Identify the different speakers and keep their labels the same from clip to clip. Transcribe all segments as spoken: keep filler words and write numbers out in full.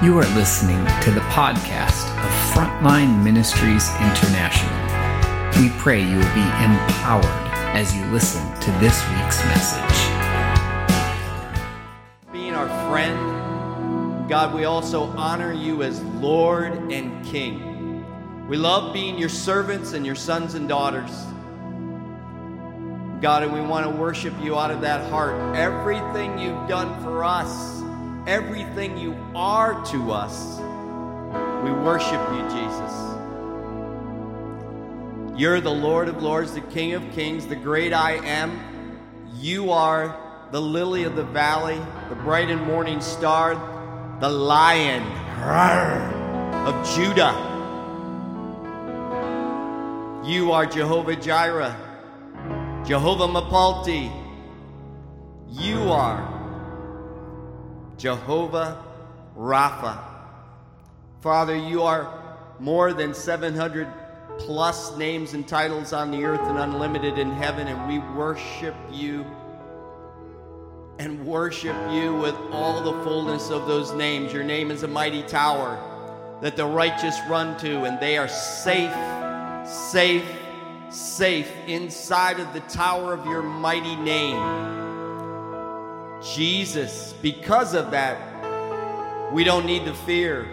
Speaker 1: You are listening to the podcast of Frontline Ministries International. We pray you will be empowered as you listen to this week's message.
Speaker 2: Being our friend, God, we also honor you as Lord and King. We love being your servants and your sons and daughters. God, and we want to worship you out of that heart. Everything you've done for us, everything you are to us, we worship you, Jesus. You're the Lord of Lords, the King of Kings, the great I am. You are the lily of the valley, the bright and morning star, the Lion of Judah. You are Jehovah Jireh, Jehovah Mapalti. You are Jehovah Rapha. Father, you are more than seven hundred plus names and titles on the earth and unlimited in heaven, and we worship you and worship you with all the fullness of those names. Your name is a mighty tower that the righteous run to, and they are safe, safe, safe inside of the tower of your mighty name. Jesus, because of that, we don't need to fear.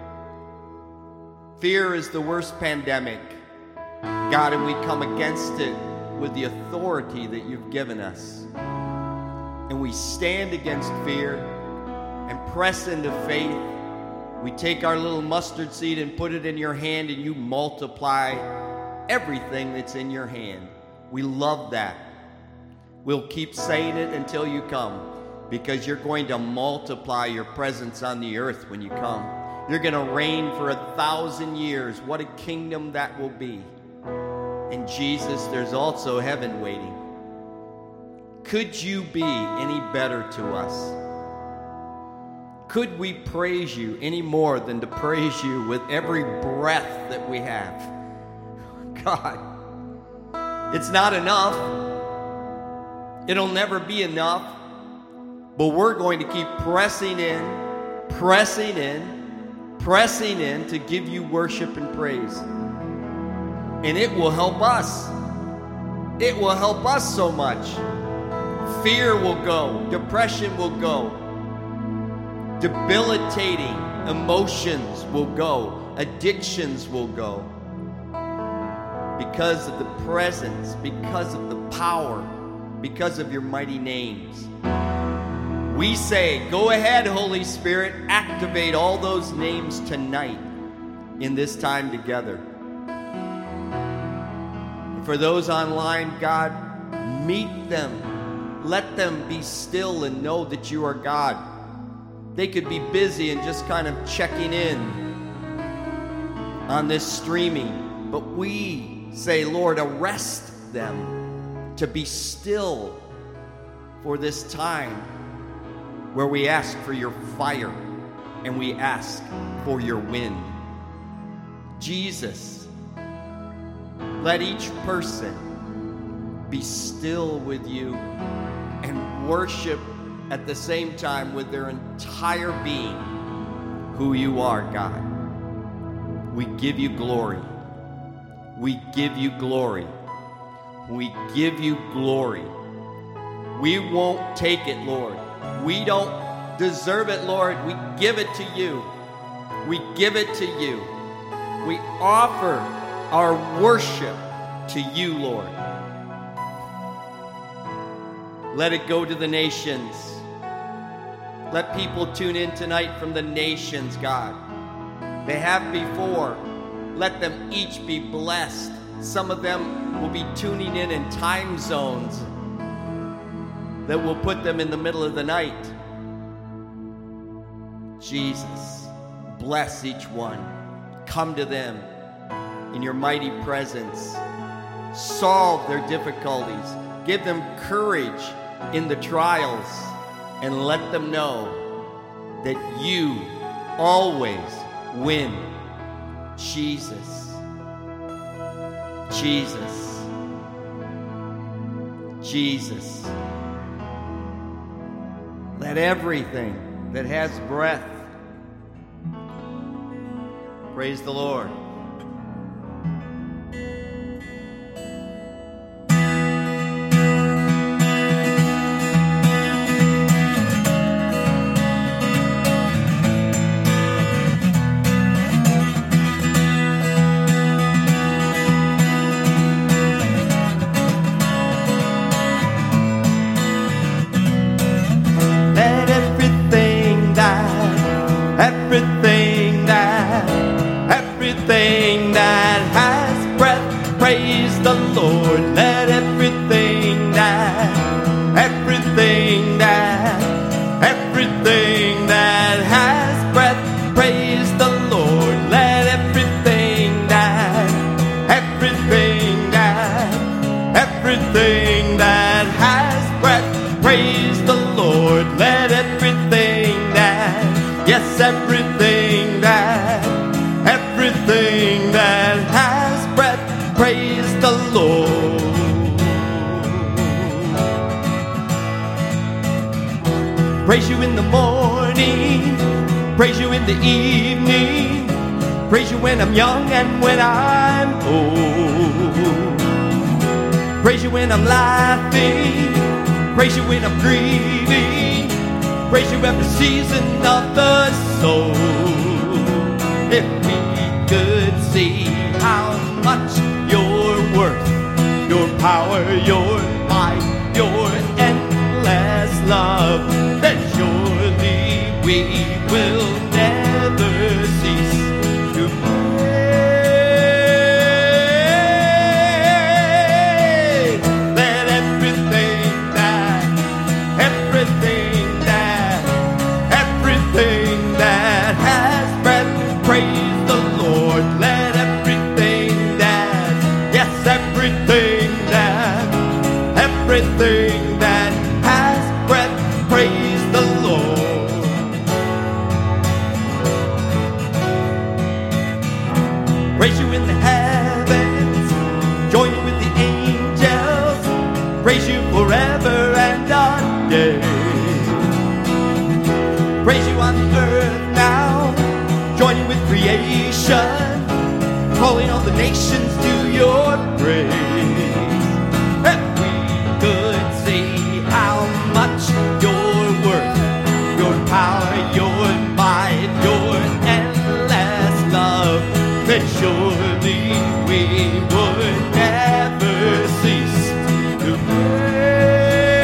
Speaker 2: Fear is the worst pandemic, God, and we come against it with the authority that you've given us. And we stand against fear and press into faith. We take our little mustard seed and put it in your hand, and you multiply everything that's in your hand. We love that. We'll keep saying it until you come, because you're going to multiply your presence on the earth when you come. You're going to reign for a thousand years. What a kingdom that will be. And Jesus, there's also heaven waiting. Could you be any better to us? Could we praise you any more than to praise you with every breath that we have? God, it's not enough. It'll never be enough. But we're going to keep pressing in, pressing in, pressing in to give you worship and praise. And it will help us. It will help us so much. Fear will go. Depression will go. Debilitating emotions will go. Addictions will go. Because of the presence, because of the power, because of your mighty names. We say, go ahead, Holy Spirit, activate all those names tonight in this time together. And for those online, God, meet them. Let them be still and know that you are God. They could be busy and just kind of checking in on this streaming. But we say, Lord, arrest them to be still for this time, where we ask for your fire and we ask for your wind. Jesus, let each person be still with you and worship at the same time with their entire being who you are, God. We give you glory. We give you glory. We give you glory. We won't take it, Lord. We don't deserve it, Lord. We give it to you. We give it to you. We offer our worship to you, Lord. Let it go to the nations. Let people tune in tonight from the nations, God. They have before. Let them each be blessed. Some of them will be tuning in in time zones that will put them in the middle of the night. Jesus, bless each one. Come to them in your mighty presence. Solve their difficulties. Give them courage in the trials, and let them know that you always win. Jesus. Jesus. Jesus. Let everything that has breath Praise the Lord. Let everything that, everything that, everything that has breath praise the Lord. Let everything that, everything that, everything that has breath praise the Lord. Let everything that, everything that, everything that has breath praise the Lord. Let everything that, yes, everything that, everything that has breath praise the Lord. Praise you in the morning, praise you in the evening, praise you when I'm young and when I'm old. Praise you when I'm laughing, praise you when I'm grieving, praise you every season of the soul. If we could see how much you're worth, your power, your might, your endless love, then surely we will never cease to pray. Let everything that, everything that, everything that has breath praise the Lord. Let everything that, yes, everything that, everything that has breath praise the Lord. Praise you in the heavens, join you with the angels, praise you forever and a day. Praise you on the earth now, join you with creation, calling all the nations to your praise. If we could see how much you're worth, your power, your might, your endless love, then surely we would never cease to pray.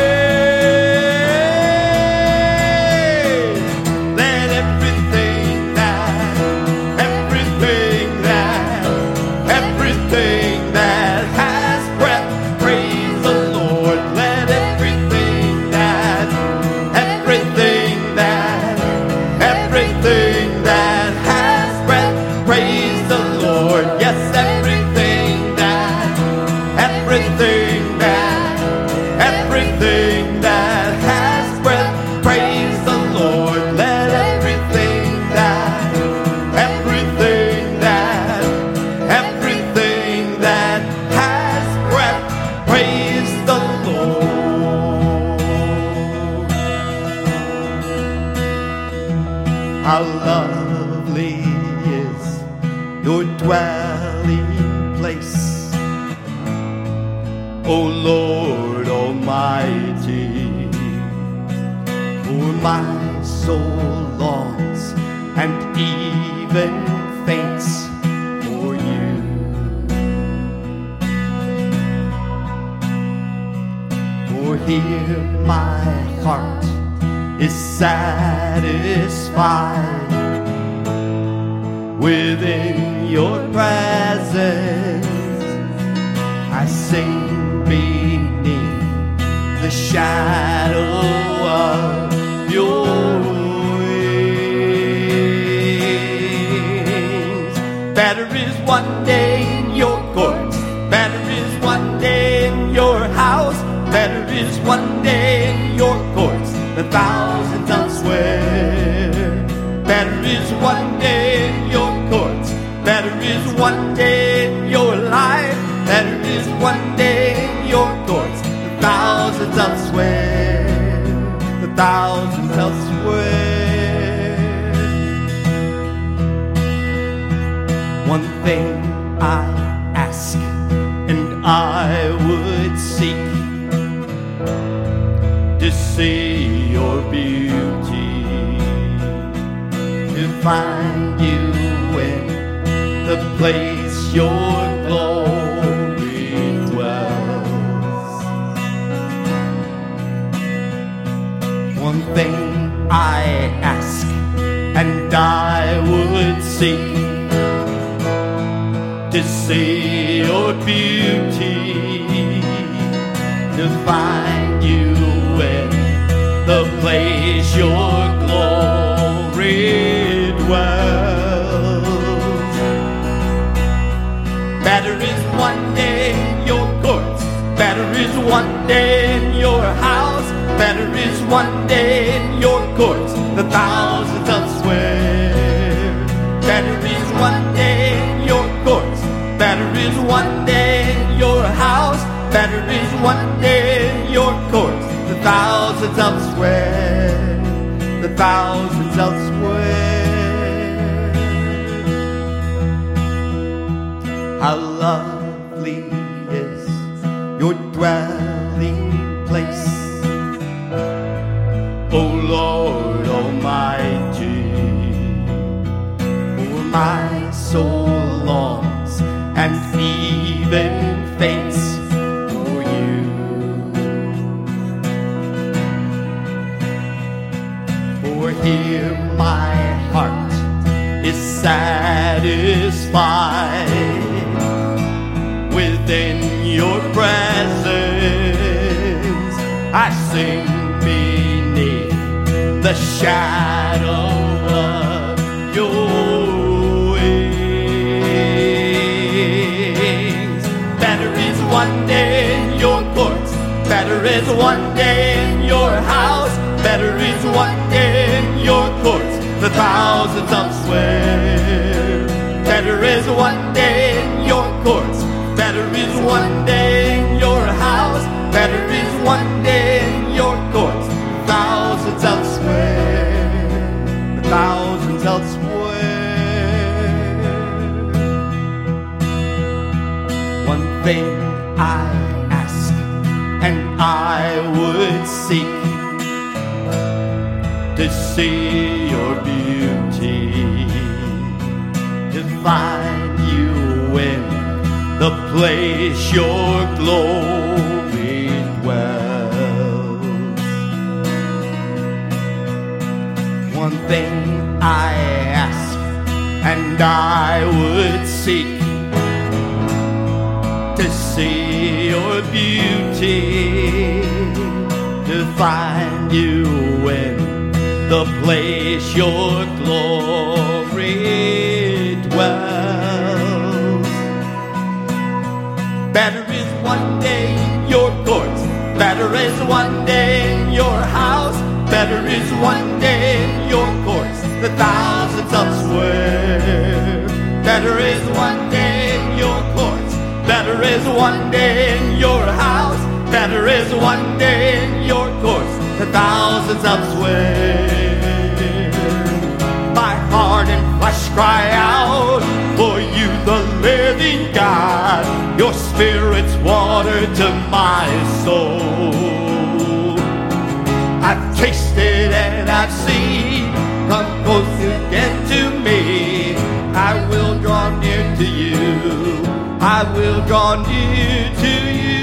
Speaker 2: Let everything that, everything that, everything that has breath praise the Lord. Let everything that, everything that, everything that has breath praise the Lord. Yes, everything that, everything that, everything that has breath praise the Lord. Let everything that, everything that, everything that has breath praise the Lord. How lovely is your dwelling place, O Lord Almighty. For my soul longs and even faints for you. For here my heart is satisfied within your presence. I sing beneath the shadow of your wings. Better is one day in your courts, better is one day in your house, better is one day in your courts than thousands elsewhere. Better is one day in your courts, better is one day in your life, better is one day in your courts than thousands elsewhere, the thousands elsewhere. thing I ask and I would seek, to see your beauty, to find you in the place your glory dwells. One thing I ask and I would seek, to see your beauty, to find you in the place your glory dwells. Better is one day in your courts, better is one day in your house, better is one day in your courts, the thousands elsewhere. Better is one day in your courts, better is one day in your house, better is one day in your courts, the thousands elsewhere, the thousands elsewhere. How lovely is your dwelling place, O Lord Almighty, for my soul longs and even faints for you. For here my heart is satisfied within your presence. I sing beneath the shadow of your wings. Better is one day in your courts, better is one day in your house, better is one day in your courts, the thousands elsewhere. Better is one day in your courts, better is one day in your house, better is one day in your courts, thousands elsewhere, the thousands elsewhere. One thing I ask and I would seek, to see your beauty, to find you in the place your glory dwells. One thing I ask and I would seek, to see your beauty, to find you in the place your glory dwells. Better is one day in your courts, better is one day in your house, better is one day in your courts, the thousands elsewhere. Better is one day in your courts, better is one day in your house, better is one day in your courts, the thousands elsewhere. My heart and flesh cry out for you, the living God. Your spirit's water to my soul. I've tasted and I've seen. Come close again to me. I will draw near to you. I will draw near to you.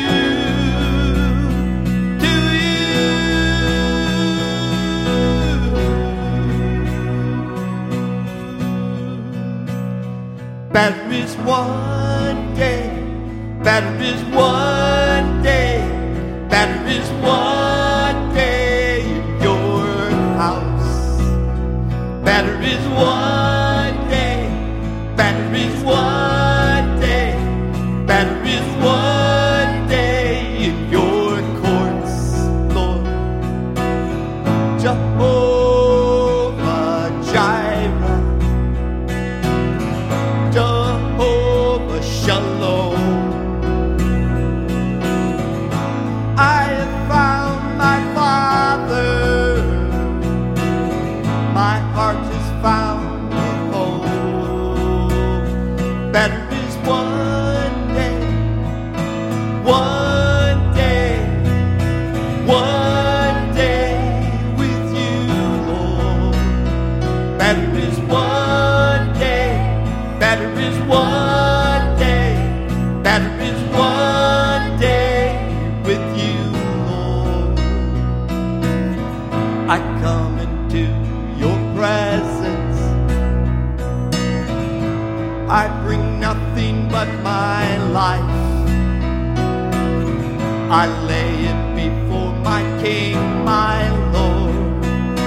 Speaker 2: Better is one day, better is one day, better is one day in your house. Better is one day, better is one day, better is one day in your courts, Lord. Jehovah Jireh, Jehovah Shalom. I have found my Father, my heart has found a home. Better I lay it before my King, my Lord.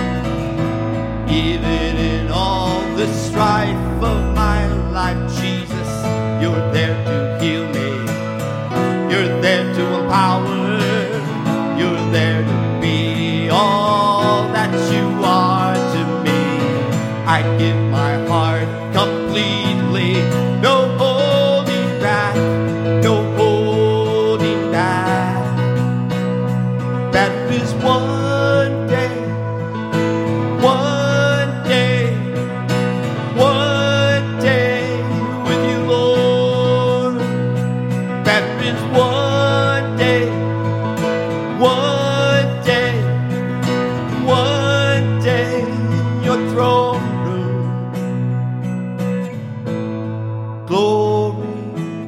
Speaker 2: Even in all the strife of my life, Jesus, you're there to heal me. You're there to empower. You're there to be all that you are to me. I give my heart completely, no holding back, no holding back. That is one day, one day, one day with you, Lord. That is one day, one day, one day in your throne room. Glory,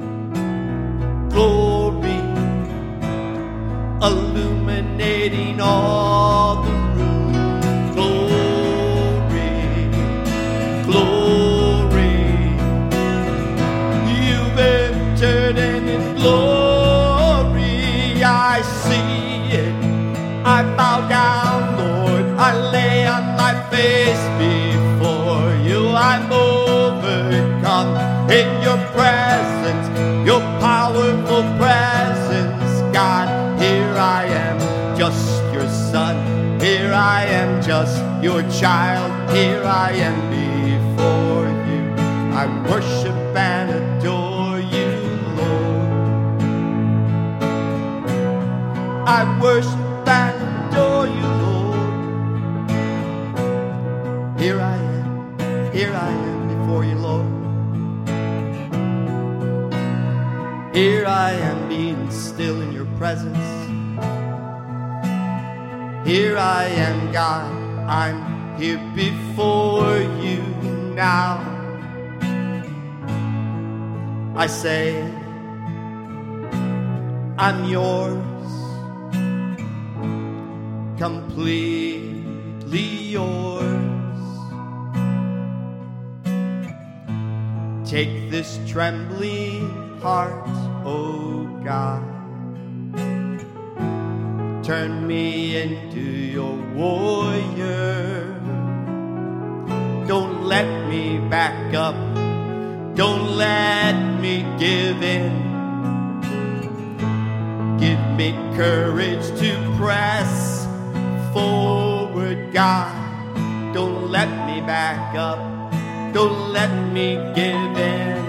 Speaker 2: glory, illuminating all the room. Glory, glory, you've entered and in glory I see it. I bow down, Lord, I lay on my face before you. I'm overcome in your presence, your powerful presence, God. Here I am, just your son. Here I am, just your child. Here I am before you. I worship and adore you, Lord. I worship and adore you, Lord. Here I am, here I am before you, Lord. Here I am being still in your presence. Here I am, God, I'm here before you now. I say, I'm yours, completely yours. Take this trembling heart, oh God. Turn me into your warrior. Don't let me back up. Don't let me give in. Give me courage to press forward, God. Don't let me back up. Don't let me give in.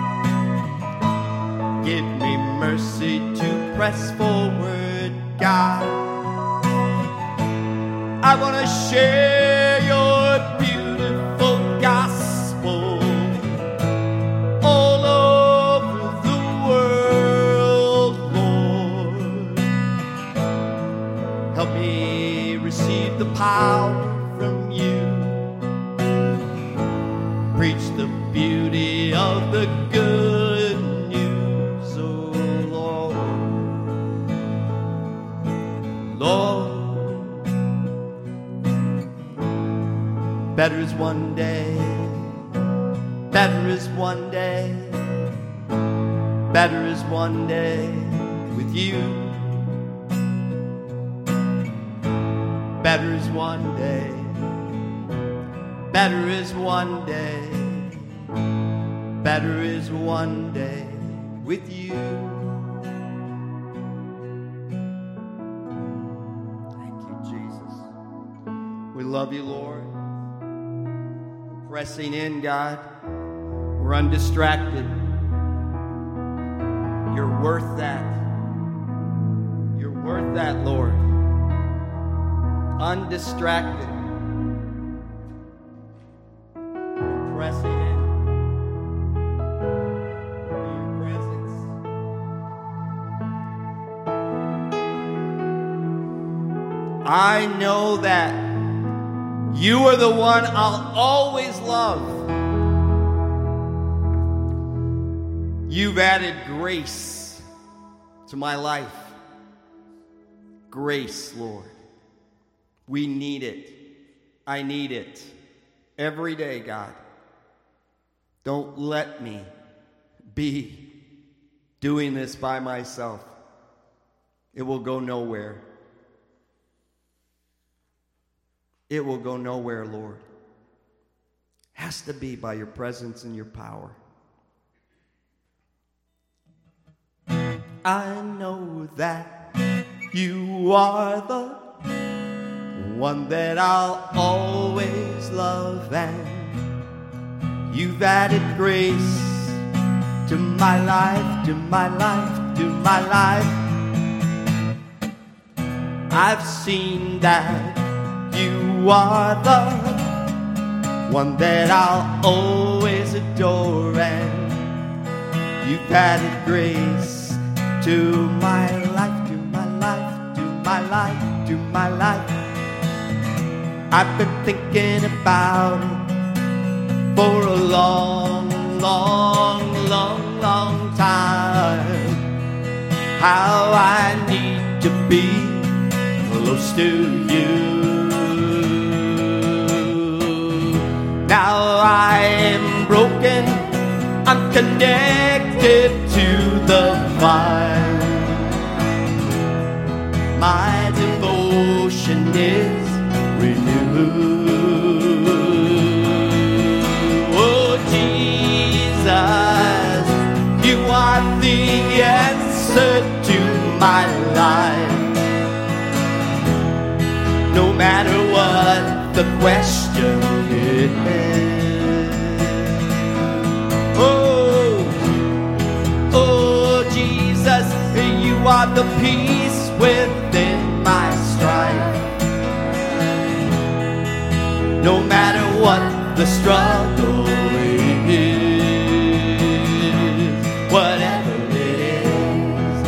Speaker 2: Give me mercy to press forward, God. I want to share your beautiful gospel all over the world, Lord. Help me receive the power from you. Preach the beauty of the good news, oh Lord. Lord, better is one day, better is one day, better is one day with you. Better is one day, better is one day, better is one day with you. Thank you, Jesus. We love you, Lord. We're pressing in, God. We're undistracted. You're worth that. You're worth that, Lord. Undistracted. We're pressing in to your presence. I know that you are the one I'll always love. You've added grace to my life. Grace, Lord. We need it. I need it every day, God. Don't let me be doing this by myself. It will go nowhere. It will go nowhere, Lord. Has to be by your presence and your power. I know that you are the one that I'll always love, and you've added grace to my life, to my life, to my life. I've seen that you are the one that I'll always adore, and you've added grace to my life, to my life, to my life, to my life. I've been thinking about it for a long, long, long, long time. How I need to be close to you. Now I am broken, I'm connected to the vine. My devotion is renewed. Oh Jesus, you are the answer to my life. No matter what the question is. Oh, oh Jesus, you are the peace within my strife. No matter what the struggle is, whatever it is,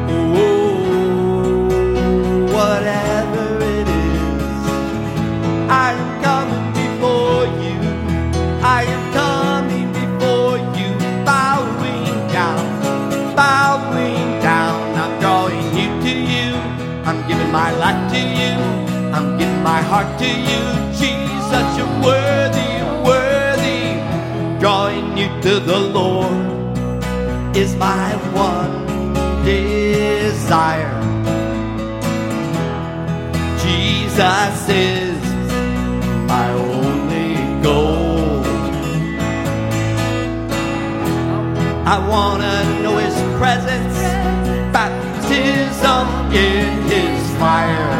Speaker 2: oh, whatever it is, I am coming before you. I am coming before you, bowing down, bowing down. I'm drawing you to you. I'm giving my life to you. I'm giving my heart to you. Jesus, you're worthy, worthy. Drawing you to the Lord is my one desire. Jesus is my only goal. I wanna know His presence, baptism in His fire.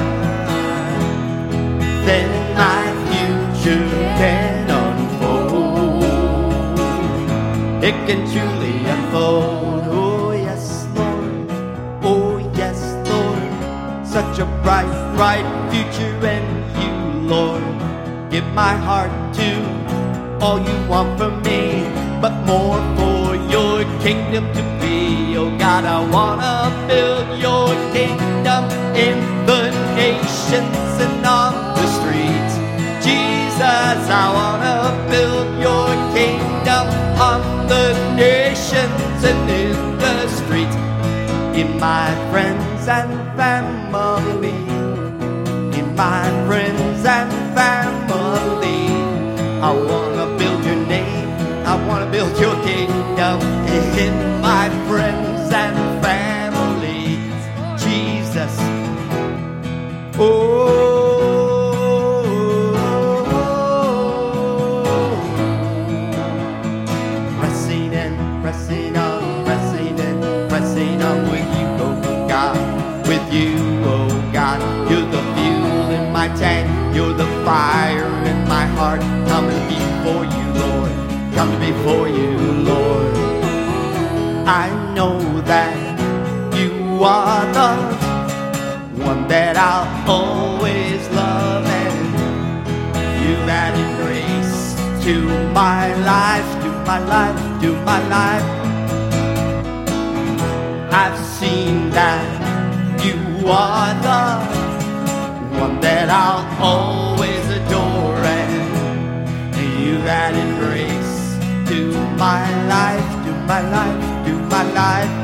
Speaker 2: Then my future can unfold. It can truly unfold. Oh yes, Lord. Oh yes, Lord. Such a bright, bright future in you, Lord. Give my heart to all you want from me, but more for your kingdom to be. Oh God, I wanna build your kingdom in the nations and on the streets. Jesus, I wanna build your kingdom on the nations and in the streets. In my friends and family, in my friends and family, I wanna build your name, I wanna build your kingdom in my friends and families. Jesus, oh, pressing in, pressing on, pressing in, pressing on with you, oh God, with you, oh God. You're the fuel in my tank, you're the fire in my heart. Coming before you, Lord, coming before you, Lord. I know that you are the one that I'll always love, and you've added grace to my life, to my life, to my life. I've seen that you are the one that I'll always adore, and you've added grace to my life, to my life, to my life.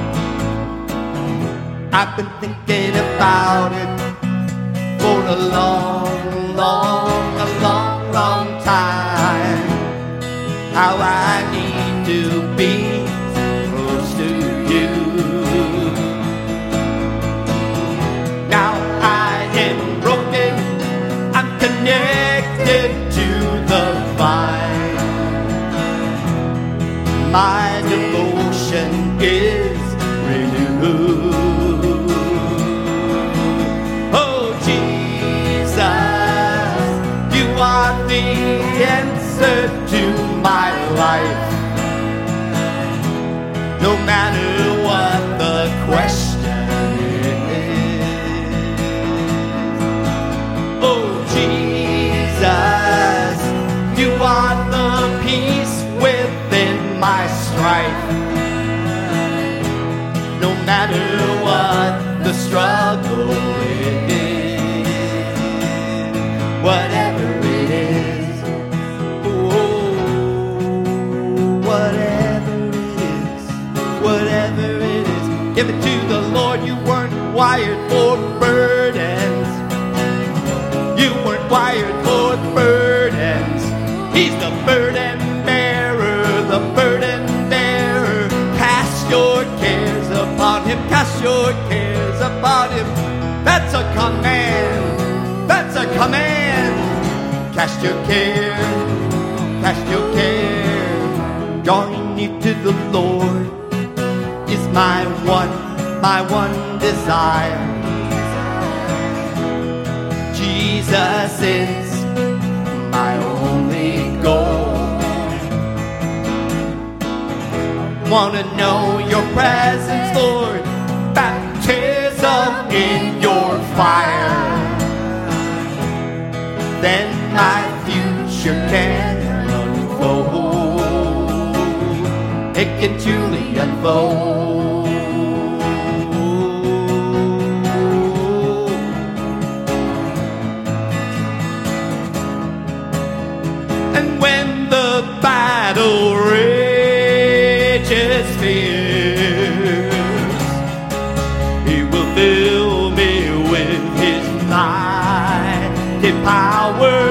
Speaker 2: I've been thinking about it for a long, long, a long, long time. How I need to be close to you. answer to my life. No matter what the question is. Oh Jesus, you are the peace within my strife. No matter what the struggle is, whatever it is, oh, whatever it is, whatever it is, give it to the Lord. You weren't wired for burdens. You weren't wired for burdens. He's the burden bearer, the burden bearer. Cast your cares upon him, cast your cares upon him. That's a command, that's a command. Cast your care, cast your care. Drawing near to the Lord is my one, my one desire. Jesus is my only goal. Want to know your presence, Lord. Baptism in your fire. Then my future can unfold. It can truly unfold. And when the battle rages fierce, he will fill me with his mighty power.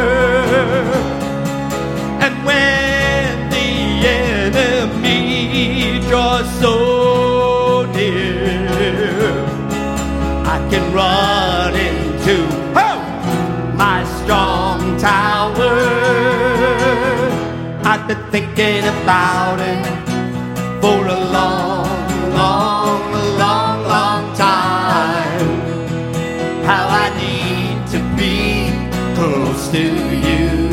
Speaker 2: And when the enemy draws so near, I can run into oh, my strong tower. I've been thinking about it for a long, long, long, long time. How I need to be close to you.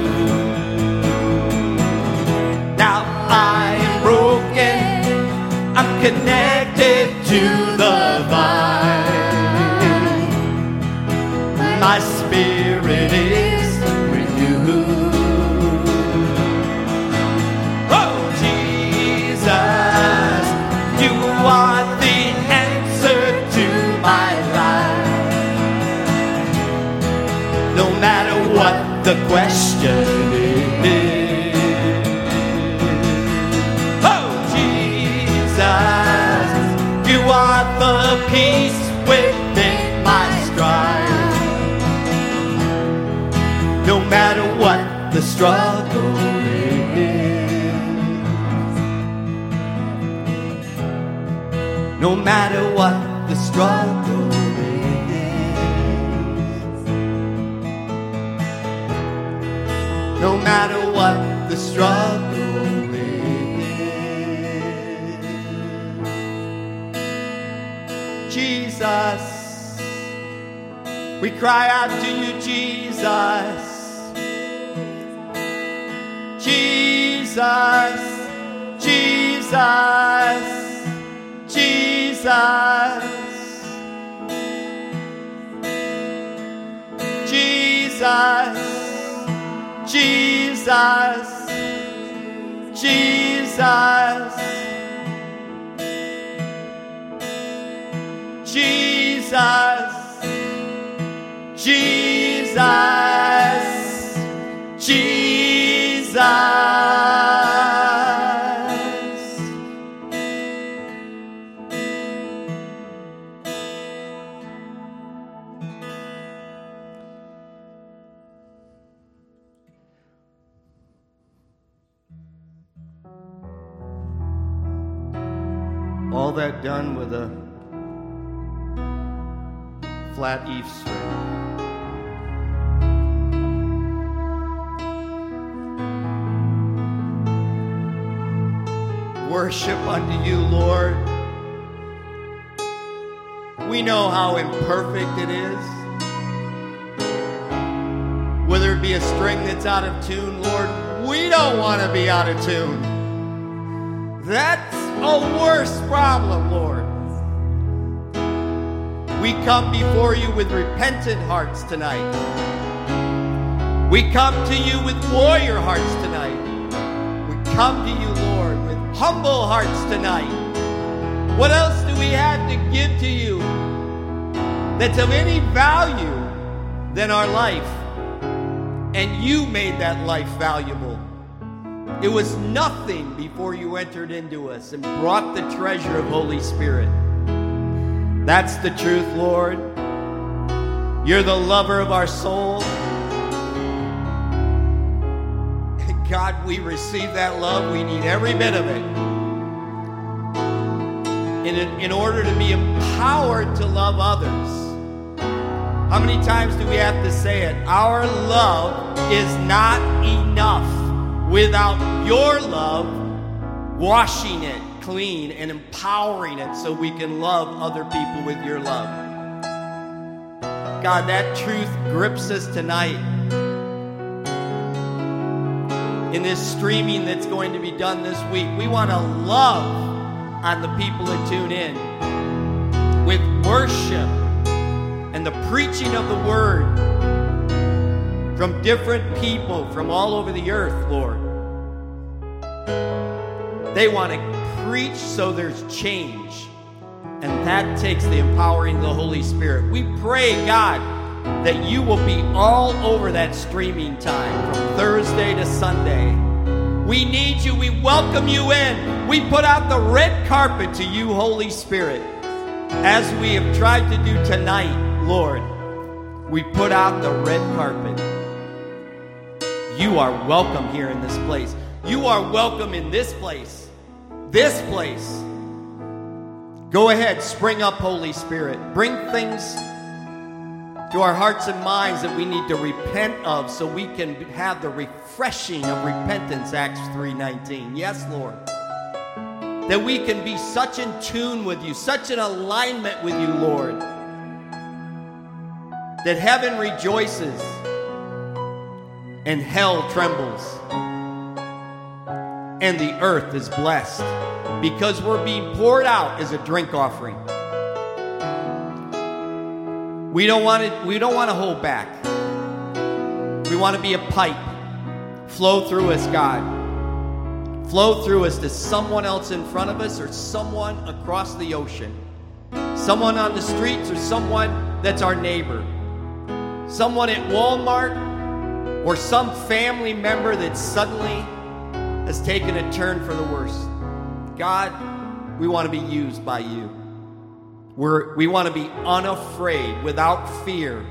Speaker 2: Now I am broken, I'm connected to the vine. My spirit is renewed. Oh Jesus, you are the answer to my life. No matter what the question is. Oh Jesus, you are the peace within my strife. No matter what the struggle is. No matter what the struggle is. No matter what the struggle is. Jesus, we cry out to you, Jesus. Jesus, Jesus, Jesus, Jesus, Jesus, Jesus, Jesus, Jesus, Jesus. All that done with a flat E string. Worship unto you, Lord. We know how imperfect it is. Whether it be be a string that's out of tune, Lord. We don't want to be out of tune. That's a worse problem, Lord. We come before you with repentant hearts tonight. We come to you with warrior hearts tonight. We come to you, Lord, with humble hearts tonight. What else do we have to give to you that's of any value than our life? And you made that life valuable. It was nothing before you entered into us and brought the treasure of Holy Spirit. That's the truth, Lord. You're the lover of our soul. And God, we receive that love. We need every bit of it. In, in order to be empowered to love others. How many times do we have to say it? Our love is not enough without your love washing it clean and empowering it so we can love other people with your love. God, that truth grips us tonight. In this streaming that's going to be done this week, we want to love on the people that tune in with worship and the preaching of the word from different people from all over the earth, Lord. They want to preach so there's change. And that takes the empowering of the Holy Spirit. We pray, God, that you will be all over that streaming time from Thursday to Sunday. We need you. We welcome you in. We put out the red carpet to you, Holy Spirit. As we have tried to do tonight, Lord, we put out the red carpet. You are welcome here in this place. You are welcome in this place. This place. Go ahead, spring up, Holy Spirit. Bring things to our hearts and minds that we need to repent of so we can have the refreshing of repentance, Acts three nineteen. Yes, Lord. That we can be such in tune with you, such in alignment with you, Lord, that heaven rejoices and hell trembles and the earth is blessed because we're being poured out as a drink offering. We don't want to, we don't want to hold back. We want to be a pipe. Flow through us, God. Flow through us to someone else in front of us or someone across the ocean. Someone on the streets or someone that's our neighbor. Someone at Walmart or some family member that suddenly has taken a turn for the worse. God, we want to be used by you. We're, we want to be unafraid, without fear.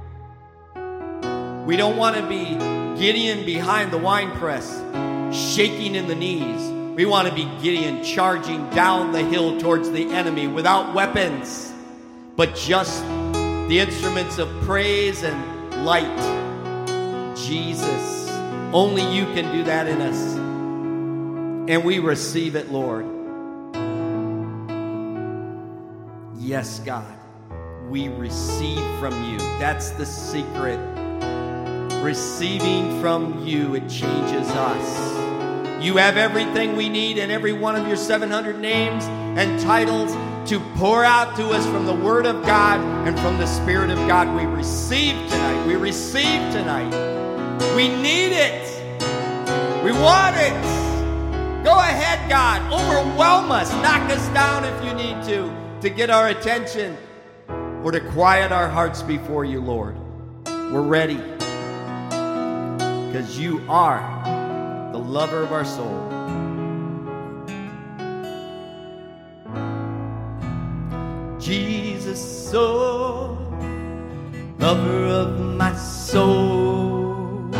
Speaker 2: We don't want to be Gideon behind the winepress, shaking in the knees. We want to be Gideon charging down the hill towards the enemy without weapons, but just the instruments of praise and light. Jesus, only you can do that in us. And we receive it, Lord. Yes, God, we receive from you. That's the secret. Receiving from you, it changes us. You have everything we need in every one of your seven hundred names and titles to pour out to us from the Word of God and from the Spirit of God. We receive tonight. We receive tonight. We need it. We want it. Go ahead, God. Overwhelm us. Knock us down if you need to, to get our attention or to quiet our hearts before you, Lord. We're ready because you are the lover of our soul. Jesus, oh, lover of my soul.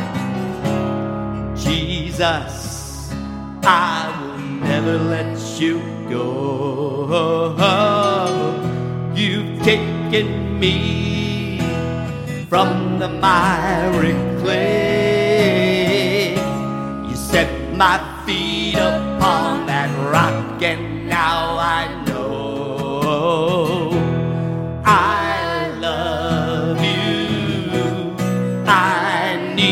Speaker 2: Jesus, I will never let you go. You've taken me from the miry clay. You set my feet upon that rock, and now I know I love you. I need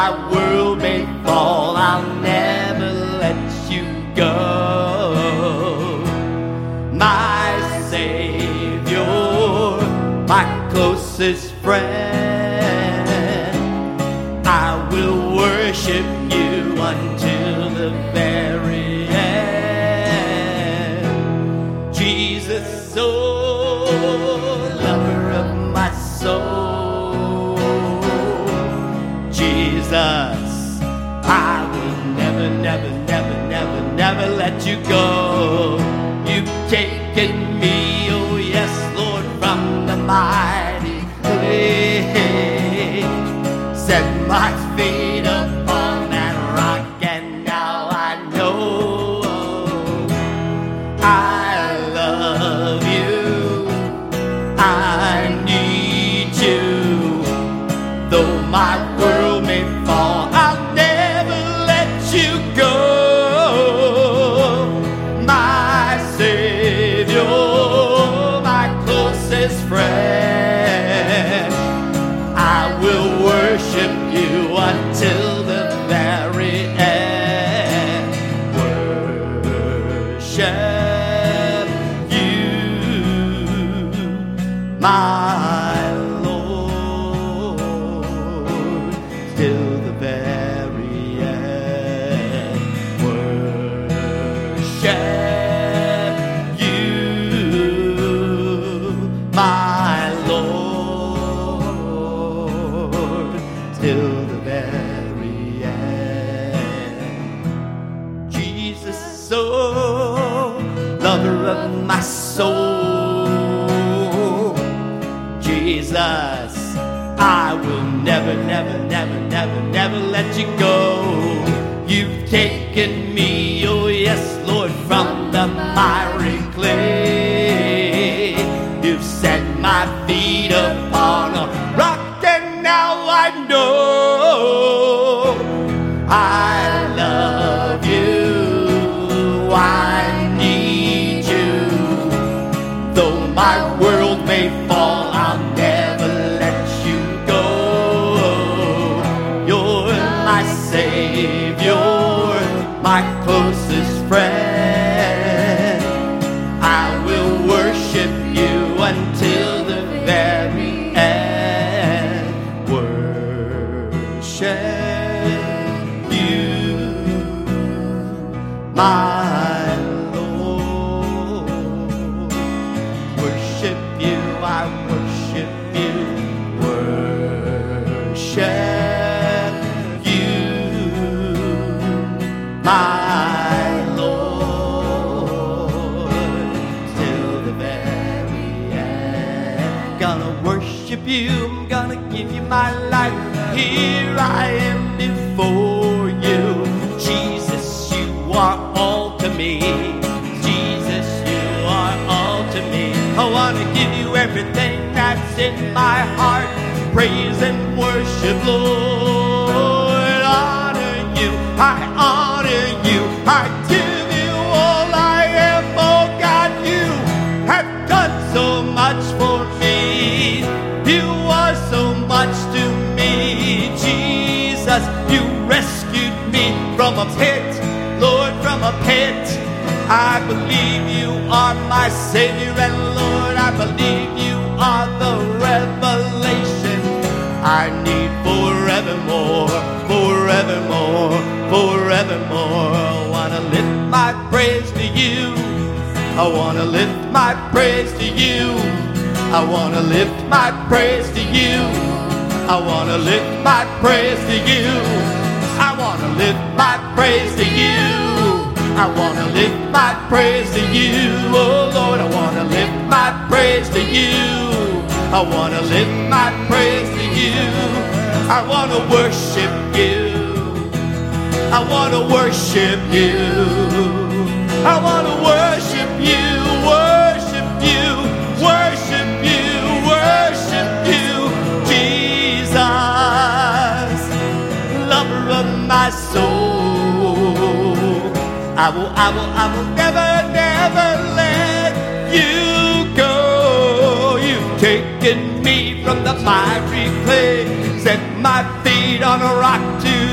Speaker 2: my world may fall, I'll never let you go. My Savior, my closest friend, I will worship you until the very end. Jesus, oh, lover of my soul, Jesus, I will never, never, never, never, never let you go. You've taken me, oh yes, Lord, from the mighty clay, set my feet upon that rock, and now I know I love you, I need you. Though my world may fall, I'll never let you go. My Savior, my closest friend, I will worship you until the very end. Worship you, my Lord, till the very end. Worship you, my Lord, till the very end. Jesus, so lover of my soul, Jesus, I will never, never, never, never, never let you go. You've taken me, oh yes, Lord, from the miry clay. You've set my feet upon a rock, and now I know I love you, I need you. Though my world may fall, I'll never let you go. You're my Savior, my closest friend. I will worship you until the very end. Worship you, my Lord. Worship you, I worship you. Worship you, my Lord, till the very end. Gonna worship you, I'm gonna give you my life. Here I am before you. Jesus, you are all to me. Jesus, you are all to me. I wanna give you everything that's in my heart. Praise and worship, Lord. Honor you, I honor you. I give you all I am, oh God. You have done so much for me. You are so much to me, Jesus. You rescued me from a pit, Lord, from a pit. I believe you are my Savior, and Lord, I believe you are the revelation I need forevermore, forevermore, forevermore. I wanna lift my praise to you. I wanna lift my praise to you. I wanna lift my praise to you. I wanna lift my praise to you. I wanna lift my praise to you. I wanna lift my praise to you. Oh Lord, I wanna lift my praise to you. I wanna lift my praise to you. I wanna worship you. I wanna worship you. I wanna worship you, worship you, worship you, worship you, Jesus, lover of my soul. I will, I will, I will never, never let you go. You've taken me from the miry clay, set my feet on a rock to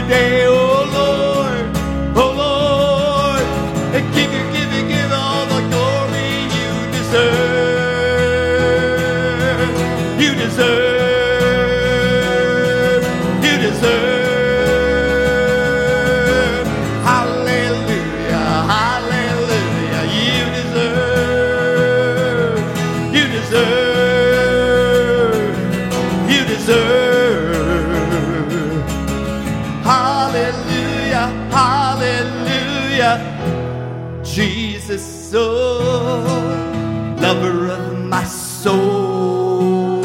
Speaker 2: soul, lover of my soul.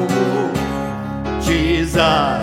Speaker 2: Jesus,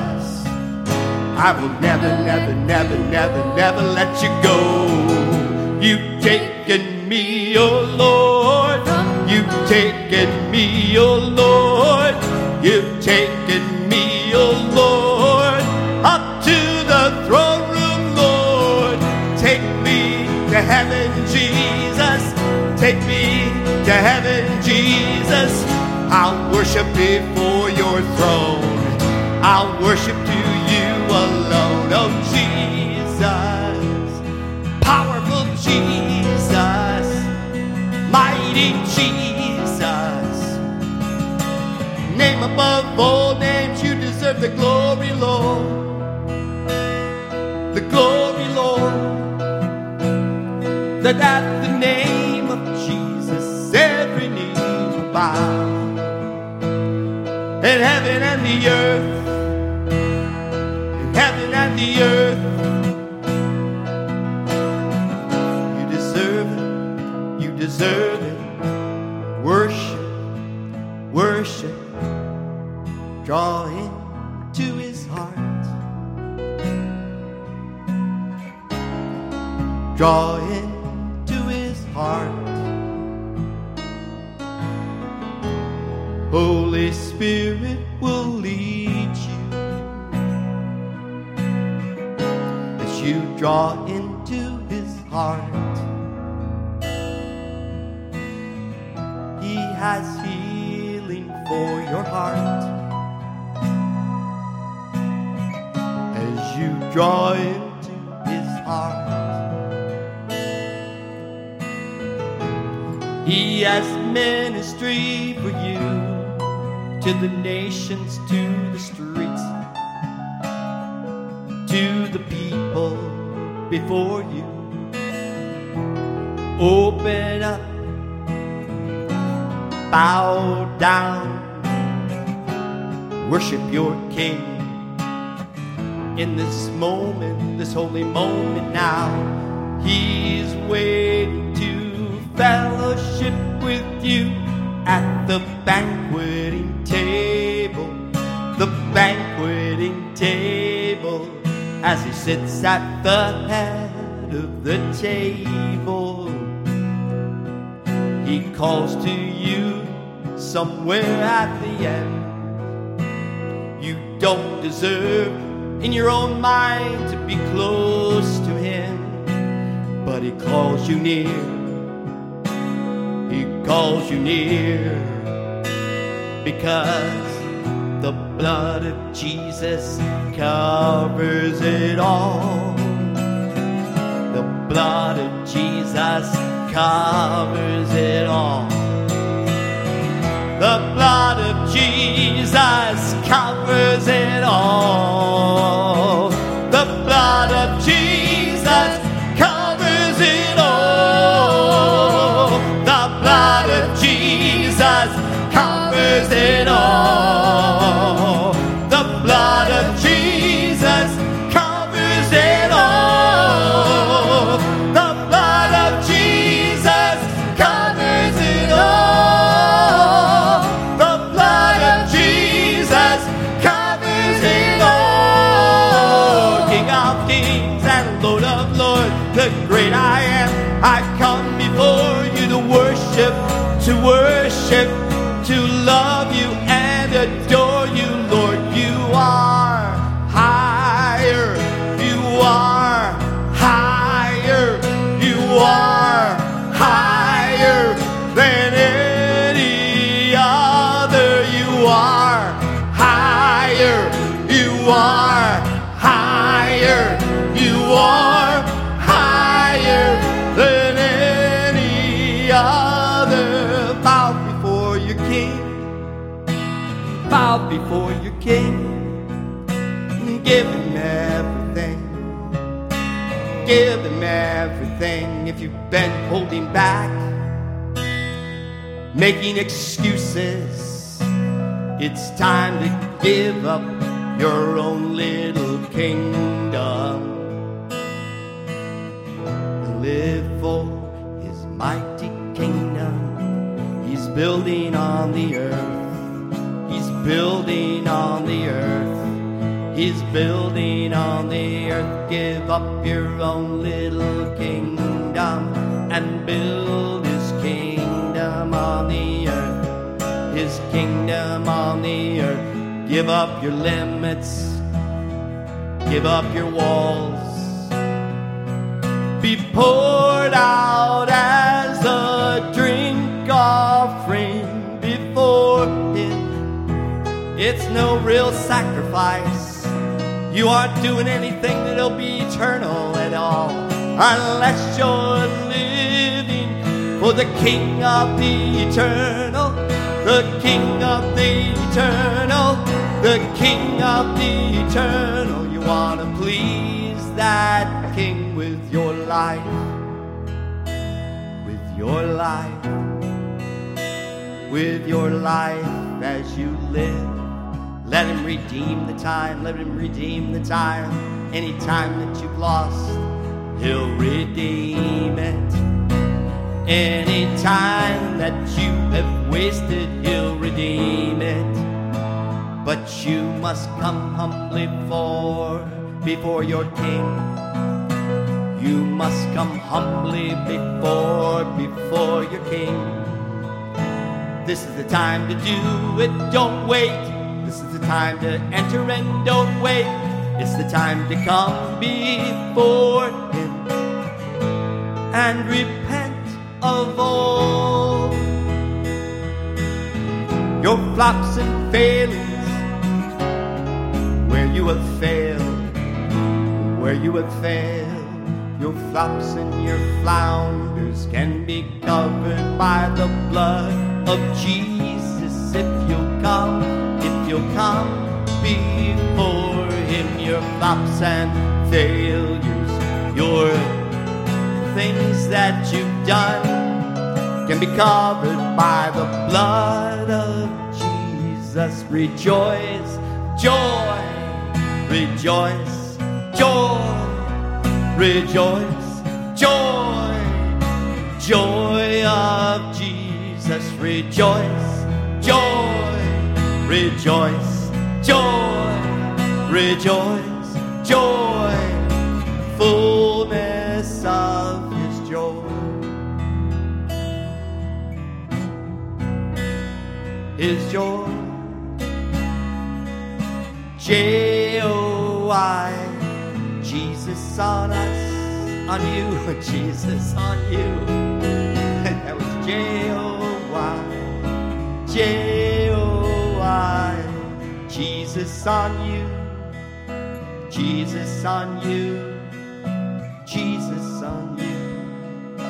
Speaker 2: I will never, never, never, never, never let you go. You've taken me, oh Lord. You've taken me, oh Lord. You've taken me, oh Lord, up to the throne room, Lord. Take me to heaven, Jesus. Take me to heaven, Jesus. I'll worship before your throne. I'll worship to you alone. Oh, Jesus, powerful Jesus, mighty Jesus, name above all names. You deserve the glory, Lord, the glory, Lord, that at the name of Jesus every knee will bow, in heaven and the earth, heaven and the earth. You deserve it, you deserve it. Worship, worship, draw into his heart, draw into his heart. Holy Spirit will lead you as you draw into his heart. He has healing for your heart as you draw into his heart. He has ministry for you, to the nations, to the streets, to the people before you. Open up, bow down, worship your King in this moment, this holy moment now. He's waiting to fellowship with you at the banqueting table, the banqueting table, as he sits at the head of the table. He calls to you somewhere at the end. You don't deserve in your own mind to be close to him, but he calls you near. He calls you near because the blood of Jesus covers it all. The blood of Jesus covers it all. The blood of Jesus covers it all. The blood of Jesus covers it all. The blood of Jesus covers it all. The blood of Jesus covers it all. The blood of Jesus covers it all. The blood of Jesus covers it all. King of kings and Lord of lords, the great I am, I come before you to worship, to worship, to love you and adore you, Lord. You are higher, you are higher, you are higher than any other. You are higher, you are higher, you are higher than any other. Bow before your King, bow before your King, and give him everything, give him everything. If you've been holding back, making excuses, it's time to give up your own little kingdom and live for his mighty building on the earth. He's building on the earth. He's building on the earth. Give up your own little kingdom and build his kingdom on the earth. His kingdom on the earth. Give up your limits. Give up your walls. Be poured out as a drink offering before him. It's no real sacrifice. You aren't doing anything that'll be eternal at all, unless you're living for the King of the eternal, the King of the eternal, the King of the eternal. You want to please that King with your life, with your life, with your life as you live. Let him redeem the time, let him redeem the time. Any time that you've lost, he'll redeem it. Any time that you have wasted, he'll redeem it. But you must come humbly for, before your King. You must come humbly before, before your King. This is the time to do it, don't wait. This is the time to enter and don't wait. It's the time to come before him and repent of all your flops and failings, where you have failed, where you have failed. Your flops and your flounders can be covered by the blood of Jesus if you'll come, if you'll come before him. Your flops and failures, your things that you've done can be covered by the blood of Jesus. Rejoice, joy, rejoice, joy. Rejoice, joy, joy of Jesus. Rejoice, joy, rejoice, joy, rejoice, joy, fullness of his joy. His joy, J O I. Jesus on us, on you, Jesus on you. That was J O Y, J O Y. Jesus on you, Jesus on you, Jesus on you.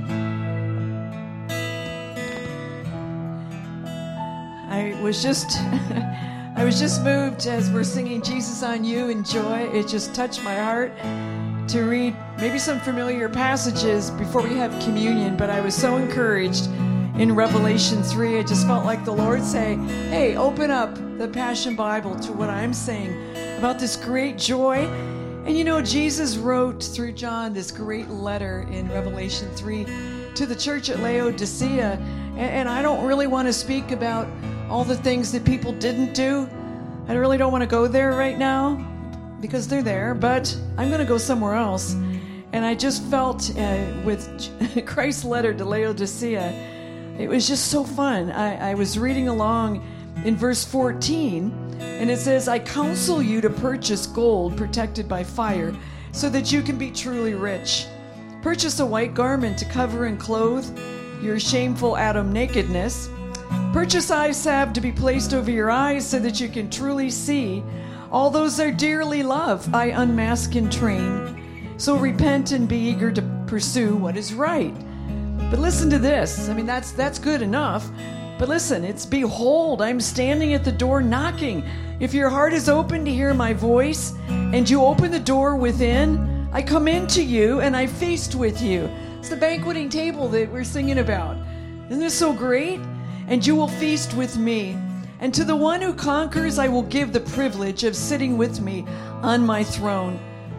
Speaker 3: I was just... I was just moved as we're singing Jesus on You and Joy. It just touched my heart to read maybe some familiar passages before we have communion, but I was so encouraged in Revelation three. I just felt like the Lord say, hey, open up the Passion Bible to what I'm saying about this great joy. And you know, Jesus wrote through John this great letter in Revelation three to the church at Laodicea, and I don't really want to speak about all the things that people didn't do. I really don't want to go there right now because they're there, but I'm going to go somewhere else. And I just felt uh, with Christ's letter to Laodicea, it was just so fun. I, I was reading along in verse fourteen, and it says, I counsel you to purchase gold protected by fire so that you can be truly rich. Purchase a white garment to cover and clothe your shameful Adam nakedness. Purchase eye salve to be placed over your eyes so that you can truly see. All those are dearly loved, I unmask and train. So repent and be eager to pursue what is right. But listen to this. I mean, that's that's good enough. But listen, it's behold, I'm standing at the door knocking. If your heart is open to hear my voice and you open the door within, I come into you and I feast with you. It's the banqueting table that we're singing about. Isn't this so great? And you will feast with me. And to the one who conquers, I will give the privilege of sitting with me on my throne. Ah,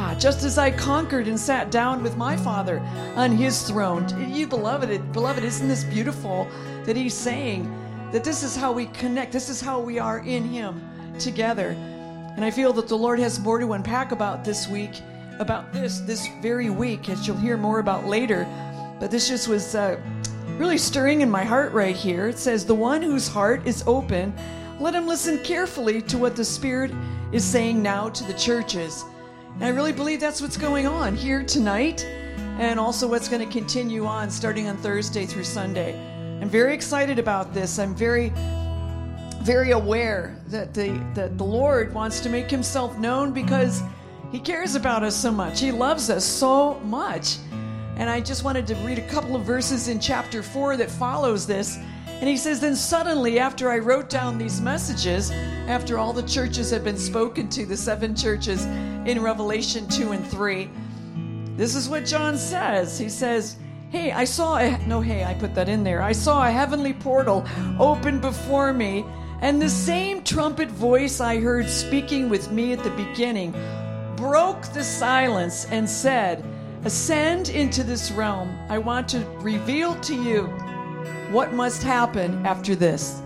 Speaker 3: Ah, just as I conquered and sat down with my Father on his throne. You beloved, beloved, isn't this beautiful that he's saying that this is how we connect, this is how we are in him together. And I feel that the Lord has more to unpack about this week, about this, this very week, as you'll hear more about later. But this just was uh, really stirring in my heart right here. It says, the one whose heart is open, let him listen carefully to what the Spirit is saying now to the churches. And I really believe that's what's going on here tonight, and also what's going to continue on starting on Thursday through Sunday. I'm very excited about this. I'm very, very aware that the, that the Lord wants to make himself known because he cares about us so much. He loves us so much. And I just wanted to read a couple of verses in chapter four that follows this. And he says, then suddenly after I wrote down these messages, after all the churches had been spoken to, the seven churches in Revelation two and three, this is what John says. He says, hey, I saw, a, no, hey, I put that in there. I saw a heavenly portal open before me, and the same trumpet voice I heard speaking with me at the beginning broke the silence and said, ascend into this realm. I want to reveal to you what must happen after this.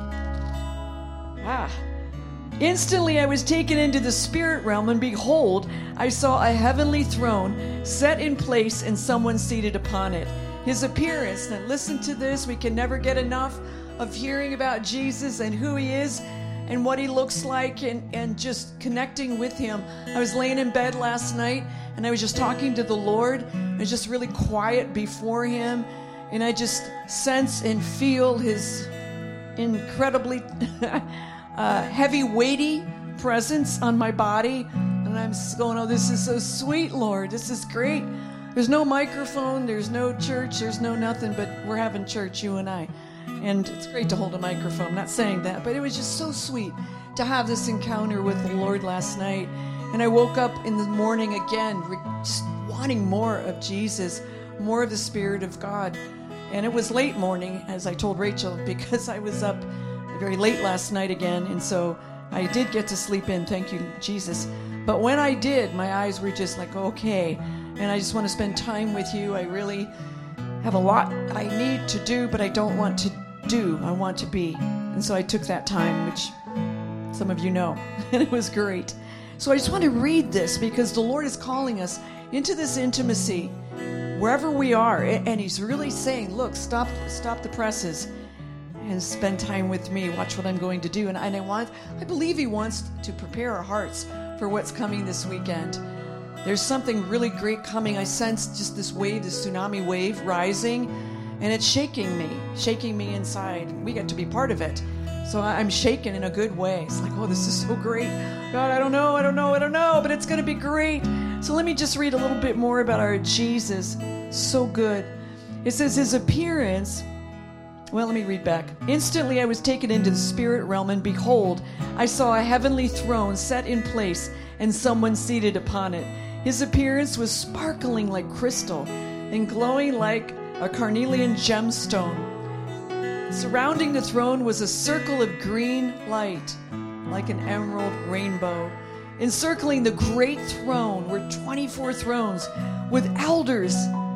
Speaker 3: Ah. Instantly I was taken into the spirit realm, and behold, I saw a heavenly throne set in place and someone seated upon it. His appearance, now listen to this, we can never get enough of hearing about Jesus and who he is and what he looks like, and, and just connecting with him. I was laying in bed last night and I was just talking to the Lord. I was just really quiet before him, and I just sense and feel his incredibly uh, heavy, weighty presence on my body. And I'm just going, oh, this is so sweet, Lord. This is great. There's no microphone. There's no church. There's no nothing, but we're having church, you and I. And it's great to hold a microphone. I'm not saying that, but it was just so sweet to have this encounter with the Lord last night. And I woke up in the morning again, just wanting more of Jesus, more of the Spirit of God. And it was late morning, as I told Rachel, because I was up very late last night again. And so I did get to sleep in, thank you, Jesus. But when I did, my eyes were just like, okay. And I just want to spend time with you. I really have a lot I need to do, but I don't want to do. I want to be. And so I took that time, which some of you know, and it was great. So I just want to read this because the Lord is calling us into this intimacy wherever we are. And he's really saying, look, stop, stop the presses and spend time with me. Watch what I'm going to do. And, and I want, I believe he wants to prepare our hearts for what's coming this weekend. There's something really great coming. I sense just this wave, this tsunami wave rising, and it's shaking me, shaking me inside. We get to be part of it. So I'm shaken in a good way. It's like, oh, this is so great. God, I don't know, I don't know, I don't know, but it's going to be great. So let me just read a little bit more about our Jesus. So good. It says his appearance. Well, let me read back. Instantly I was taken into the spirit realm, and behold, I saw a heavenly throne set in place and someone seated upon it. His appearance was sparkling like crystal and glowing like a carnelian gemstone. Surrounding the throne was a circle of green light, like an emerald rainbow. Encircling the great throne were twenty-four thrones with elders,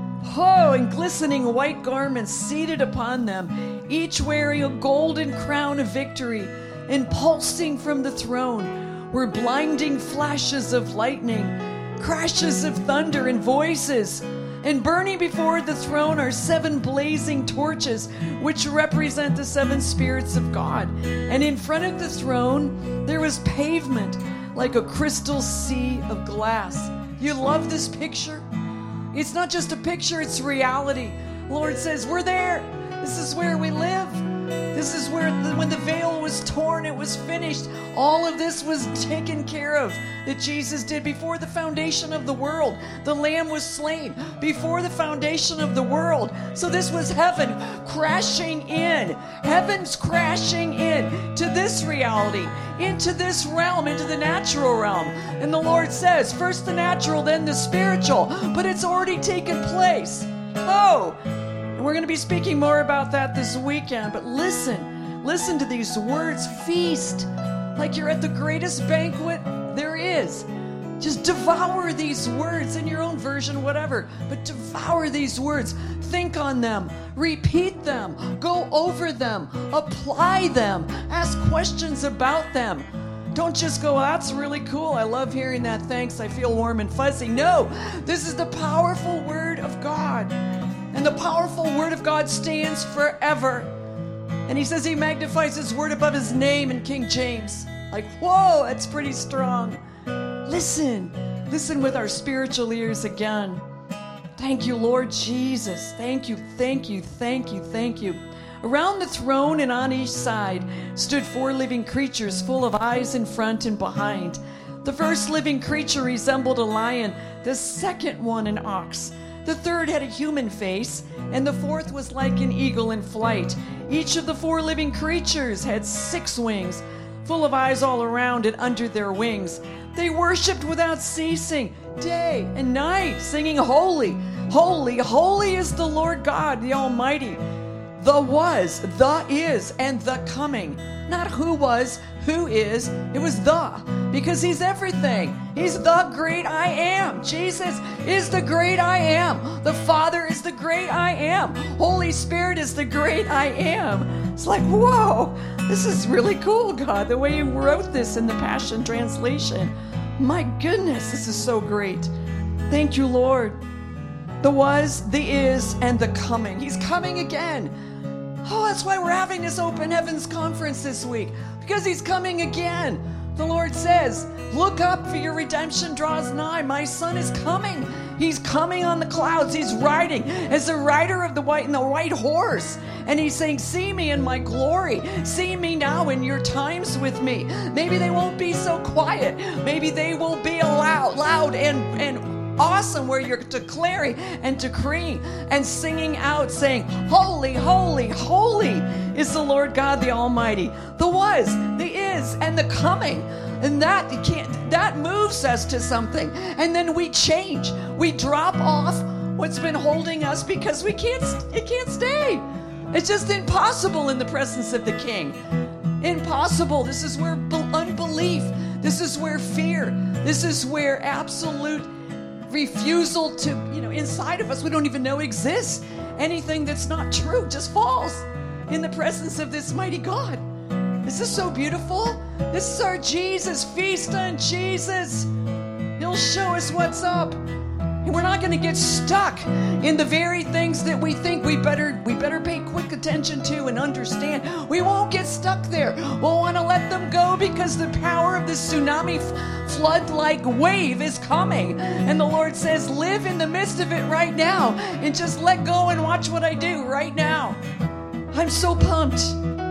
Speaker 3: oh, in glistening white garments seated upon them, each wearing a golden crown of victory. And pulsing from the throne were blinding flashes of lightning, crashes of thunder, and voices. And burning before the throne are seven blazing torches, which represent the seven spirits of God. And in front of the throne, there was pavement like a crystal sea of glass. You love this picture? It's not just a picture, it's reality. Lord says, we're there. This is where we live. This is where, the, when the veil was torn, it was finished. All of this was taken care of that Jesus did before the foundation of the world. The Lamb was slain before the foundation of the world. So this was heaven crashing in. Heaven's crashing in to this reality, into this realm, into the natural realm. And the Lord says, first the natural, then the spiritual. But it's already taken place. Oh! We're going to be speaking more about that this weekend, but listen, listen to these words. Feast like you're at the greatest banquet there is. Just devour these words in your own version, whatever. But devour these words. Think on them. Repeat them. Go over them. Apply them. Ask questions about them. Don't just go, that's really cool. I love hearing that. Thanks. I feel warm and fuzzy. No, this is the powerful Word of God. And the powerful Word of God stands forever. And he says he magnifies his word above his name in King James. Like, whoa, that's pretty strong. Listen. Listen with our spiritual ears again. Thank you, Lord Jesus. Thank you, thank you, thank you, thank you. Around the throne and on each side stood four living creatures full of eyes in front and behind. The first living creature resembled a lion, the second one an ox. The third had a human face, and the fourth was like an eagle in flight. Each of the four living creatures had six wings, full of eyes all around and under their wings. They worshipped without ceasing, day and night, singing, Holy, holy, holy is the Lord God, the Almighty. The was, the is, and the coming. Not who was, who is. It was the, because he's everything. He's the great I am. Jesus is the great I am. The Father is the great I am. Holy Spirit is the great I am. It's like, whoa, this is really cool, God, the way you wrote this in the Passion Translation. My goodness, this is so great. Thank you, Lord. The was, the is, and the coming. He's coming again. Oh, that's why we're having this Open Heavens conference this week, because he's coming again. The Lord says, look up, for your redemption draws nigh. My son is coming. He's coming on the clouds. He's riding as the rider of the white and the white horse. And he's saying, see me in my glory. See me now in your times with me. Maybe they won't be so quiet. Maybe they will be loud, loud and, and awesome, where you're declaring and decreeing and singing out, saying, holy, holy, holy is the Lord God the Almighty. The was, the is, and the coming. And that you can't, that moves us to something. And then we change. We drop off what's been holding us because we can't, it can't stay. It's just impossible in the presence of the King. Impossible. This is where unbelief, this is where fear, this is where absolute refusal to, you know, inside of us, we don't even know exists. Anything that's not true just falls in the presence of this mighty God. This is so beautiful. This is our Jesus. Feast on Jesus. He'll show us what's up. And we're not going to get stuck in the very things that we think we better we better pay quick attention to and understand. We won't get stuck there. We'll want to let them go, because the power of the tsunami f- flood-like wave is coming. And the Lord says, live in the midst of it right now and just let go and watch what I do right now. I'm so pumped.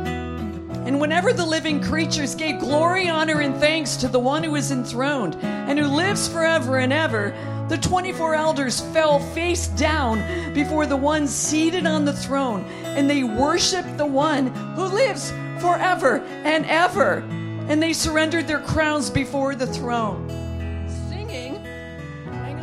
Speaker 3: And whenever the living creatures gave glory, honor, and thanks to the one who is enthroned and who lives forever and ever, the twenty-four elders fell face down before the one seated on the throne, and they worshiped the one who lives forever and ever. And they surrendered their crowns before the throne, singing, hang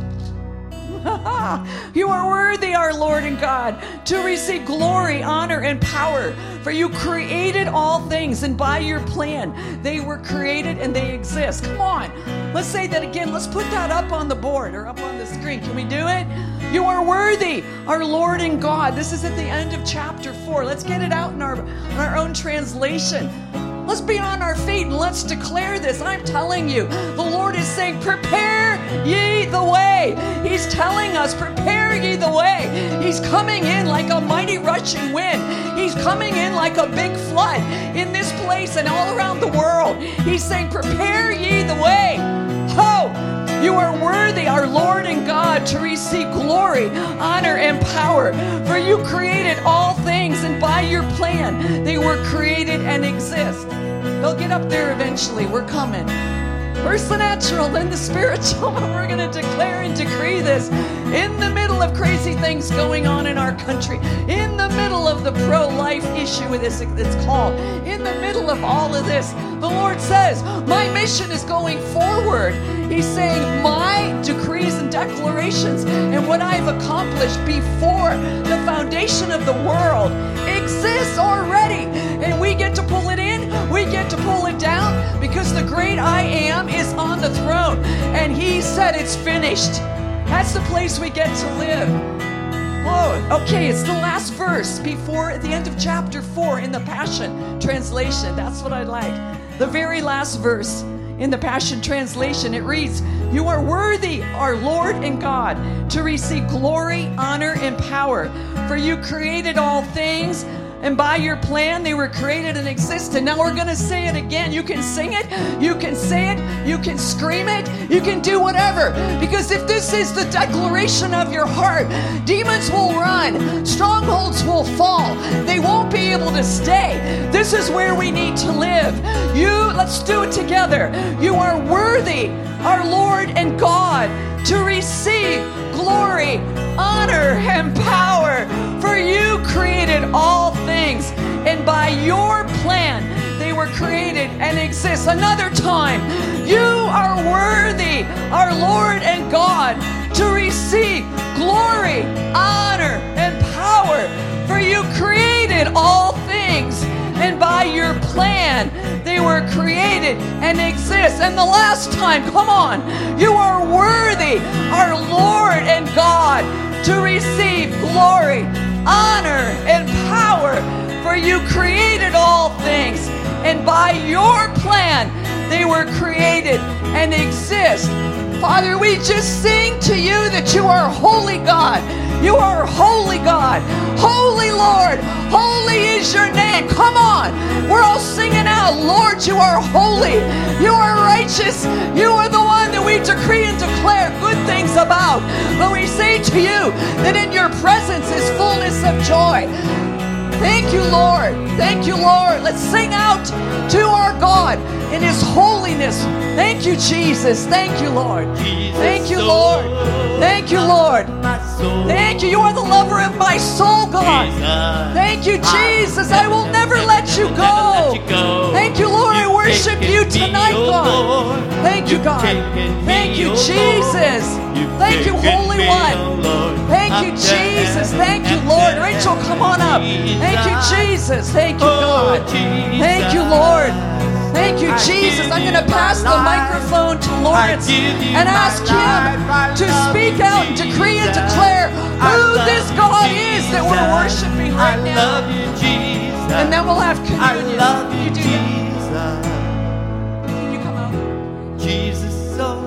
Speaker 3: on. You are worthy, our Lord and God, to receive glory, honor, and power. For you created all things, and by your plan they were created and they exist. Come on, let's say that again. Let's put that up on the board or up on the screen. Can we do it? You are worthy, our Lord and God. This is at the end of chapter four. Let's get it out in our, in our own translation. Let's be on our feet and let's declare this. I'm telling you, the Lord is saying, prepare ye the way. He's telling us, prepare ye the way. He's coming in like a mighty rushing wind. He's coming in like a big flood in this place and all around the world. He's saying, prepare ye the way. Ho! You are worthy, our Lord and God, to receive glory, honor, and power. For you created all things, and by your plan they were created and exist. They'll get up there eventually. We're coming. First the natural, then the spiritual. But we're going to declare and decree this in the middle of crazy things going on in our country, in the middle of the pro-life issue this it's called, in the middle of all of this. The Lord says, my mission is going forward. He's saying my decrees and declarations and what I've accomplished before the foundation of the world exists already. And we get to pull it in, we get to pull it down, because the great I am is on on the throne, and he said it's finished. That's the place we get to live. Whoa, okay, it's the last verse before, at the end of chapter four in the Passion Translation. That's what I like. The very last verse in the Passion Translation, it reads, "You are worthy, our Lord and God, to receive glory, honor, and power. For you created all things, and by your plan they were created and exist." And now we're going to say it again. You can sing it, you can say it, you can scream it, you can do whatever. Because if this is the declaration of your heart, demons will run, strongholds will fall, they won't be able to stay. This is where we need to live. You, let's do it together. You are worthy, our Lord and God, to receive glory, honor, and power. For you created all things, and by your plan they were created and exist. Another time, you are worthy, our Lord and God, to receive glory, honor, and power. For you created all things, and by your plan they were created and exist. And the last time, come on, you are worthy, our Lord and God, to receive glory, honor, and power. For you created all things, and by your plan they were created and exist. Father, we just sing to you that you are holy God. You are holy God. Holy Lord. Holy is your name. Come on. We're all singing out, Lord, you are holy. You are righteous. You are the one that we decree and declare good things about. But we say to you that in your presence is fullness of joy. Thank you, Lord. Thank you, Lord. Let's sing out to our God in his holiness. Thank you, Jesus. Thank you, Lord. Thank you, Lord. Thank you, Lord. Thank you. You are the lover of my soul, God. Thank you, Jesus. I will never let you go. Thank you, Lord. I worship you tonight, God. Thank you, God. Thank you, Jesus. Thank you, Holy One. Thank you, Jesus. Thank you, Lord. Rachel, come on up. Thank you, Jesus. Thank you, God. Thank you, Lord. Thank you, Jesus. I'm going to pass the microphone to Lawrence and ask him to speak out and decree and declare who this God is that we're worshiping right now. And then we'll have communion.
Speaker 2: I love you,
Speaker 3: You do
Speaker 2: Jesus.
Speaker 3: that. Can you come out?
Speaker 2: Jesus, so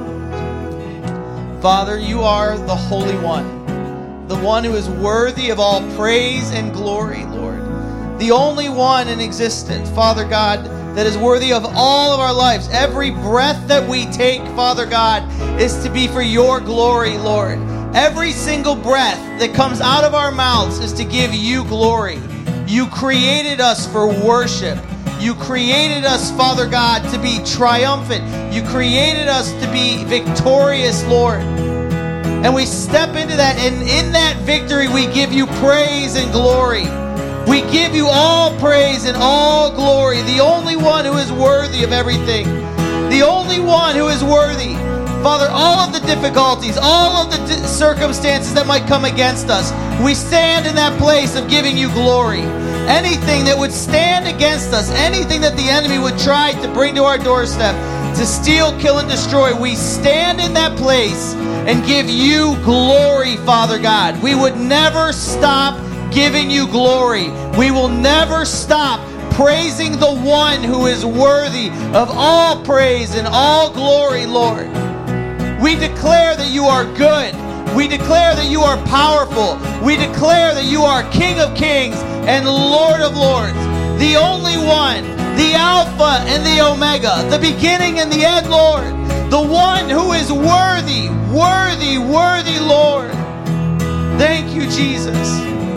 Speaker 4: Father, you are the Holy One, the one who is worthy of all praise and glory, Lord. The only one in existence, Father God, that is worthy of all of our lives. Every breath that we take, Father God, is to be for your glory, Lord. Every single breath that comes out of our mouths is to give you glory. You created us for worship. You created us, Father God, to be triumphant. You created us to be victorious, Lord. And we step into that, and in that victory we give you praise and glory. We give you all praise and all glory. The only one who is worthy of everything. The only one who is worthy. Father, all of the difficulties, all of the di- circumstances that might come against us, we stand in that place of giving you glory. Anything that would stand against us, anything that the enemy would try to bring to our doorstep, to steal, kill, and destroy, we stand in that place and give you glory, Father God. We would never stop giving you glory. We will never stop praising the one who is worthy of all praise and all glory, Lord. We declare that you are good. We declare that you are powerful. We declare that you are King of Kings and Lord of Lords, the only one, the Alpha and the Omega, the beginning and the end, Lord, the one who is worthy, worthy, worthy, Lord. Thank you, Jesus.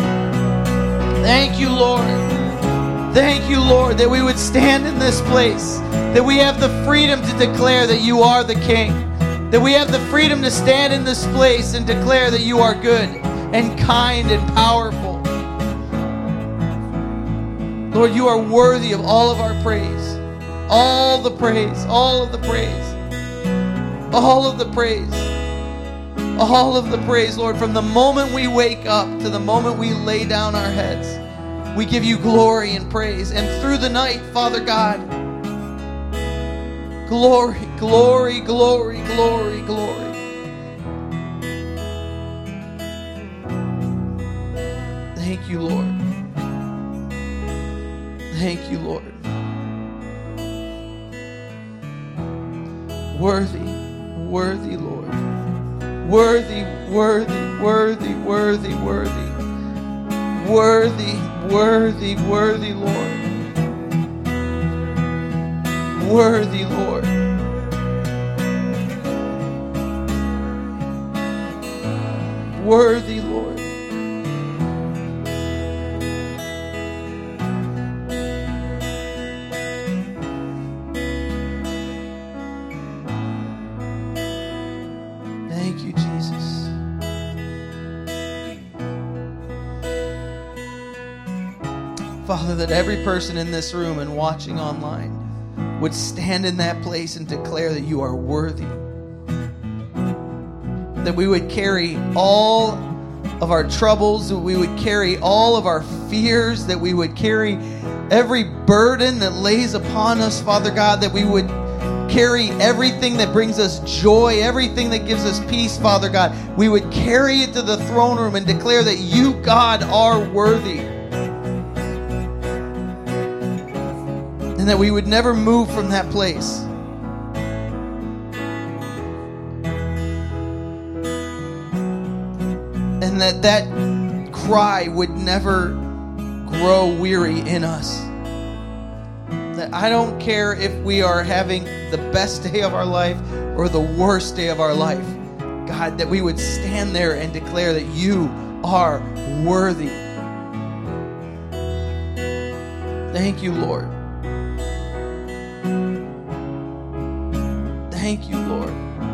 Speaker 4: Thank you, Lord. Thank you, Lord, that we would stand in this place, that we have the freedom to declare that you are the King, that we have the freedom to stand in this place and declare that you are good and kind and powerful. Lord, you are worthy of all of our praise, all the praise, all of the praise, all of the praise, all of the praise, Lord, from the moment we wake up to the moment we lay down our heads. We give you glory and praise. And through the night, Father God, Glory, glory, glory, glory, glory. Thank you, Lord. Thank you, Lord. Worthy, worthy, Lord. Worthy, worthy, worthy, worthy, worthy. Worthy, worthy, worthy, Lord. Worthy, Lord. Worthy, Lord. Thank you, Jesus. Father, that every person in this room and watching online would stand in that place and declare that you are worthy. That we would carry all of our troubles, that we would carry all of our fears, that we would carry every burden that lays upon us, Father God, that we would carry everything that brings us joy, everything that gives us peace, Father God. We would carry it to the throne room and declare that you, God, are worthy. And that we would never move from that place. And that that cry would never grow weary in us. That I don't care if we are having the best day of our life or the worst day of our life. God, that we would stand there and declare that you are worthy. Thank you, Lord. Thank you, Lord.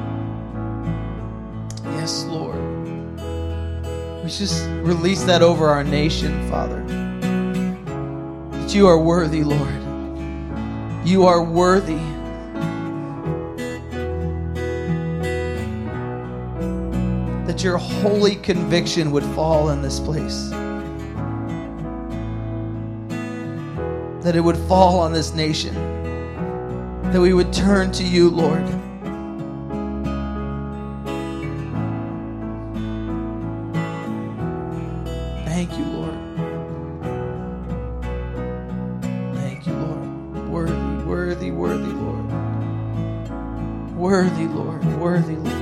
Speaker 4: Yes, Lord. We just release that over our nation, Father. That you are worthy, Lord. You are worthy. That your holy conviction would fall in this place. That it would fall on this nation. That we would turn to you, Lord. Thank you, Lord. Thank you, Lord. Worthy, worthy, worthy, Lord. Worthy, Lord. Worthy, Lord.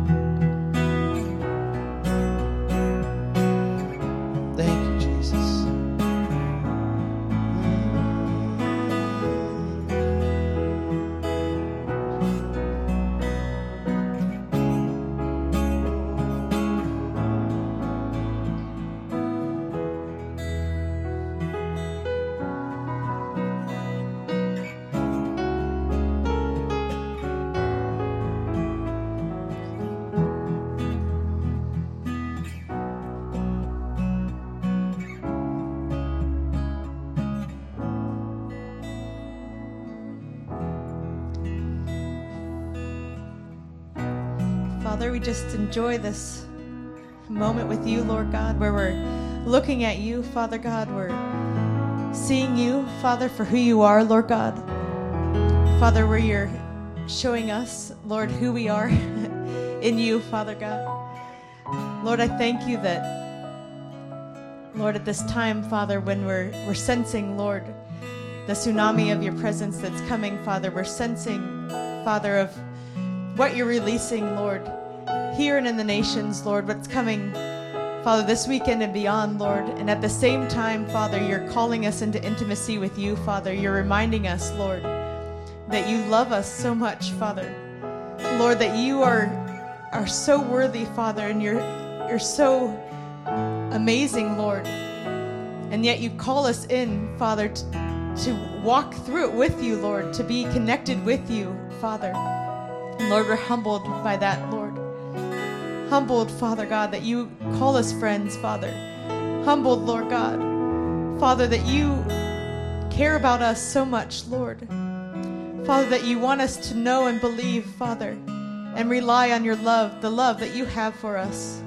Speaker 4: Thank you, Jesus.
Speaker 5: Father, we just enjoy this moment with you, Lord God, where we're looking at you, Father God. We're seeing you, Father, for who you are, Lord God. Father, where you're showing us, Lord, who we are in you, Father God. Lord, I thank you that, Lord, at this time, Father, when we're we're sensing, Lord, the tsunami of your presence that's coming, Father, we're sensing, Father, of what you're releasing, Lord, here and in the nations, Lord, what's coming, Father, this weekend and beyond, Lord. And at the same time, Father, you're calling us into intimacy with you, Father. You're reminding us, Lord, that you love us so much, Father. Lord, that you are are so worthy, Father, and you're you're so amazing, Lord. And yet you call us in, Father, to, to walk through it with you, Lord, to be connected with you, Father. And Lord, we're humbled by that, Lord. Humbled, Father God, that you call us friends, Father. Humbled, Lord God, Father, that you care about us so much, Lord. Father, that you want us to know and believe, Father, and rely on your love, the love that you have for us.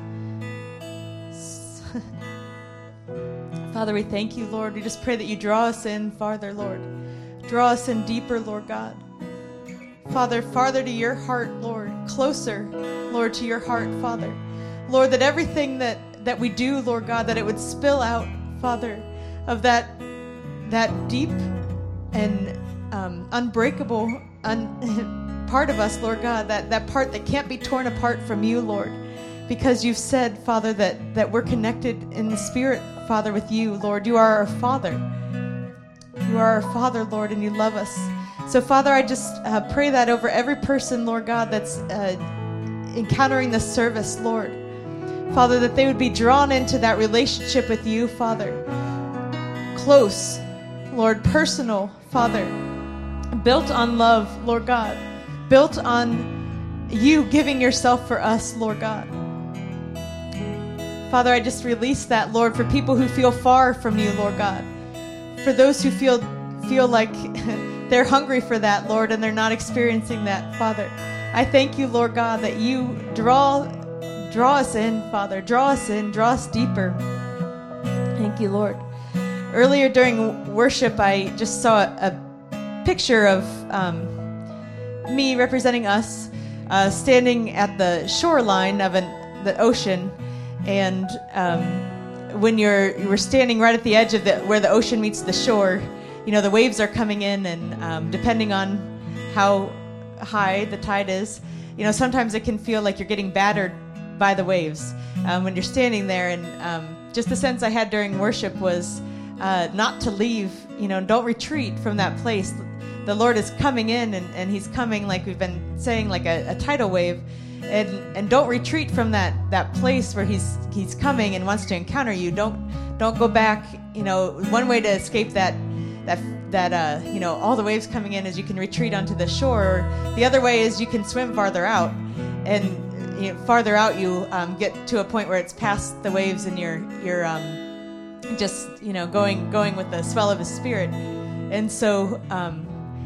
Speaker 5: Father, we thank you, Lord. We just pray that you draw us in farther, Lord. Draw us in deeper, Lord God. Father, farther to your heart, Lord, closer, Lord, to your heart, Father. Lord, that everything that, that we do, Lord God, that it would spill out, Father, of that, that deep and um, unbreakable un- part of us, Lord God, that, that part that can't be torn apart from you, Lord, because you've said, Father, that, that we're connected in the Spirit, Father, with you, Lord. You are our Father. You are our Father, Lord, and you love us. So, Father, I just uh, pray that over every person, Lord God, that's uh, encountering this service, Lord. Father, that they would be drawn into that relationship with you, Father. Close, Lord, personal, Father. Built on love, Lord God. Built on you giving yourself for us, Lord God. Father, I just release that, Lord, for people who feel far from you, Lord God. For those who feel feel like they're hungry for that, Lord, and they're not experiencing that, Father. I thank you, Lord God, that you draw draw us in, Father. Draw us in, draw us deeper. Thank you, Lord. Earlier during worship, I just saw a, a picture of um, me representing us uh, standing at the shoreline of an, the ocean, and um, when you're you were standing right at the edge of the where the ocean meets the shore, you know, the waves are coming in, and um, depending on how high the tide is, you know, sometimes it can feel like you're getting battered by the waves um, when you're standing there. And um, just the sense I had during worship was uh, not to leave, you know, don't retreat from that place. The Lord is coming in, and, and he's coming, like we've been saying, like a, a tidal wave. And and don't retreat from that, that place where he's he's coming and wants to encounter you. Don't don't go back. You know, one way to escape that that that uh you know all the waves coming in is you can retreat onto the shore. The other way is you can swim farther out, and you know, farther out you um, get to a point where it's past the waves and you're you're um, just you know going going with the swell of his spirit. And so um,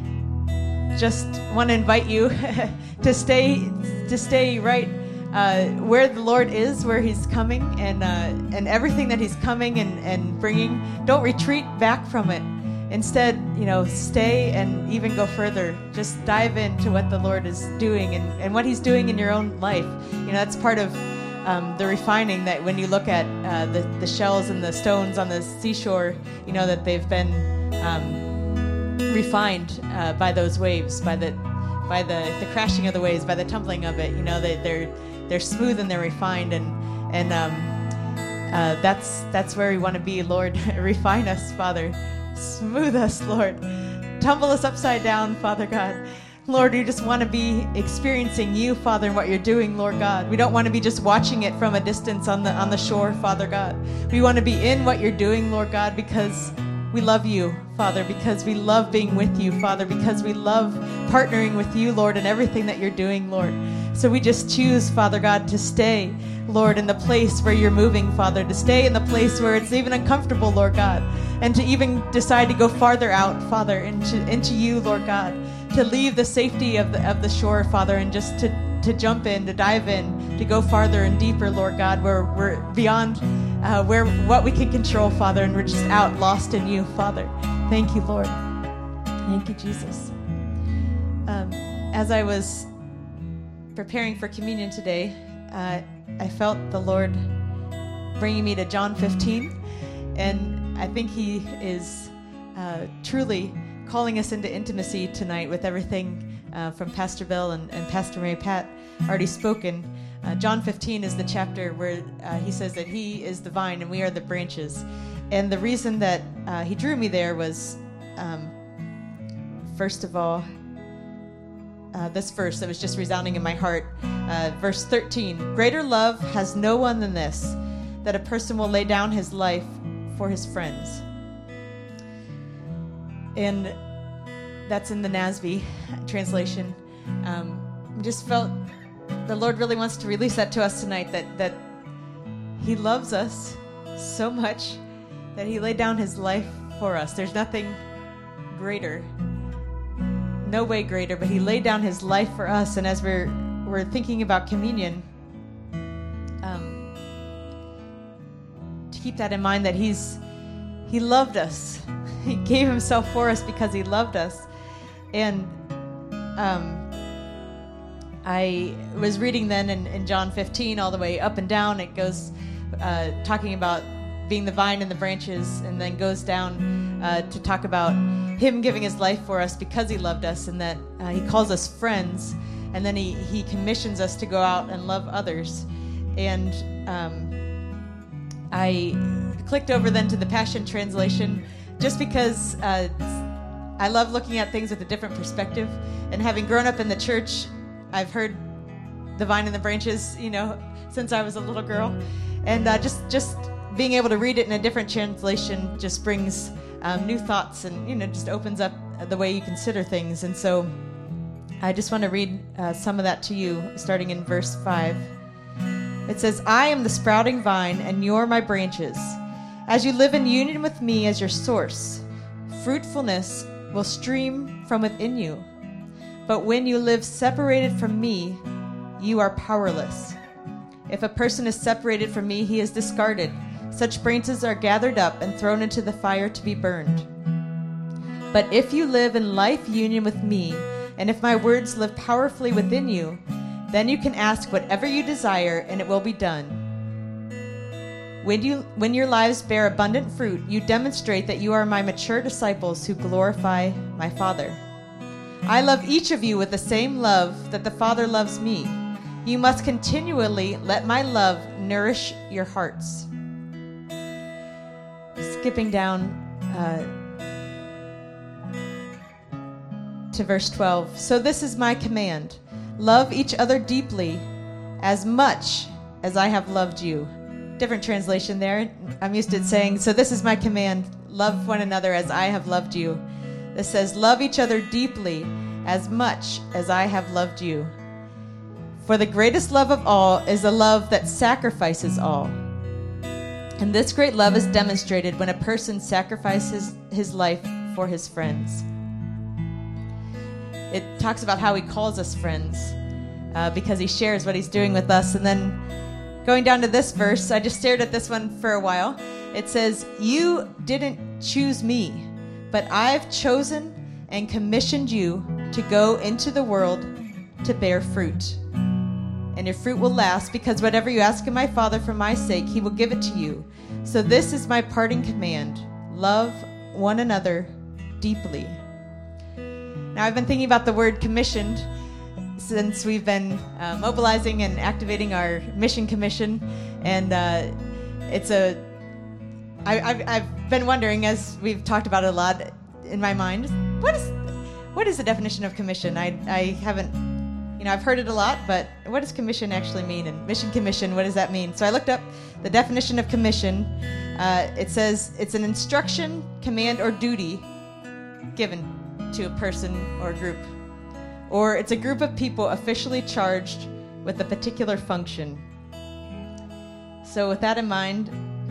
Speaker 5: just want to invite you to stay. to stay right uh, where the Lord is, where he's coming, and uh, and everything that he's coming and, and bringing. Don't retreat back from it. Instead, you know, stay and even go further. Just dive into what the Lord is doing and, and what he's doing in your own life. You know, that's part of um, the refining, that when you look at uh, the, the shells and the stones on the seashore, you know, that they've been um, refined uh, by those waves, by the by the, the crashing of the waves, by the tumbling of it. You know, they, they're they're smooth and they're refined, and and um, uh, that's that's where we want to be, Lord. Refine us, Father. Smooth us, Lord. Tumble us upside down, Father God. Lord, we just want to be experiencing you, Father, and what you're doing, Lord God. We don't want to be just watching it from a distance on the on the shore, Father God. We want to be in what you're doing, Lord God, because we love you, Father, because we love being with you, Father, because we love partnering with you, Lord, in everything that you're doing, Lord. So we just choose, Father God, to stay, Lord, in the place where you're moving, Father, to stay in the place where it's even uncomfortable, Lord God, and to even decide to go farther out, Father, into, into you, Lord God, to leave the safety of the, of the shore, Father, and just to, to jump in, to dive in, to go farther and deeper, Lord God, where we're beyond Uh, where what we can control, Father, and we're just out lost in you, Father. Thank you, Lord. Thank you, Jesus. Um, as I was preparing for communion today, uh, I felt the Lord bringing me to John fifteen, and I think he is uh, truly calling us into intimacy tonight with everything uh, from Pastor Bill and, and Pastor Mary Pat already spoken. Uh, John fifteen is the chapter where uh, he says that he is the vine and we are the branches. And the reason that uh, he drew me there was, um, first of all, uh, this verse that was just resounding in my heart. Uh, verse thirteen, greater love has no one than this, that a person will lay down his life for his friends. And that's in the N A S B translation. Um, I just felt the Lord really wants to release that to us tonight, that, that he loves us so much that he laid down his life for us. There's nothing greater, no way greater, but he laid down his life for us. And as we're, we're thinking about communion, um, to keep that in mind, that he's he loved us. He gave himself for us because he loved us. And um, I was reading then in, in John fifteen all the way up and down. It goes uh, talking about being the vine and the branches, and then goes down uh, to talk about him giving his life for us because he loved us, and that uh, he calls us friends, and then he, he commissions us to go out and love others. And um, I clicked over then to the Passion Translation just because uh, I love looking at things with a different perspective. And having grown up in the church, I've heard the vine and the branches, you know, since I was a little girl. And uh, just, just being able to read it in a different translation just brings um, new thoughts and, you know, just opens up the way you consider things. And so I just want to read uh, some of that to you, starting in verse five. It says, I am the sprouting vine, and you're my branches. As you live in union with me as your source, fruitfulness will stream from within you. But when you live separated from me, you are powerless. If a person is separated from me, he is discarded. Such branches are gathered up and thrown into the fire to be burned. But if you live in life union with me, and if my words live powerfully within you, then you can ask whatever you desire, and it will be done. When you, when your lives bear abundant fruit, you demonstrate that you are my mature disciples who glorify my Father. I love each of you with the same love that the Father loves me. You must continually let my love nourish your hearts. Skipping down uh, to verse twelve. So this is my command. Love each other deeply as much as I have loved you. Different translation there. I'm used to it saying, so this is my command. Love one another as I have loved you. This says, love each other deeply as much as I have loved you. For the greatest love of all is a love that sacrifices all. And this great love is demonstrated when a person sacrifices his life for his friends. It talks about how he calls us friends uh, because he shares what he's doing with us. And then going down to this verse, I just stared at this one for a while. It says, you didn't choose me, but I've chosen and commissioned you to go into the world to bear fruit. And your fruit will last, because whatever you ask of my Father for my sake, he will give it to you. So this is my parting command. Love one another deeply. Now, I've been thinking about the word commissioned since we've been uh, mobilizing and activating our mission commission. And uh, it's a... I, I've, I've been wondering, as we've talked about it a lot in my mind, what is what is the definition of commission? I, I haven't... You know, I've heard it a lot, but what does commission actually mean? And mission commission, what does that mean? So I looked up the definition of commission. Uh, it says it's an instruction, command, or duty given to a person or group. Or it's a group of people officially charged with a particular function. So with that in mind,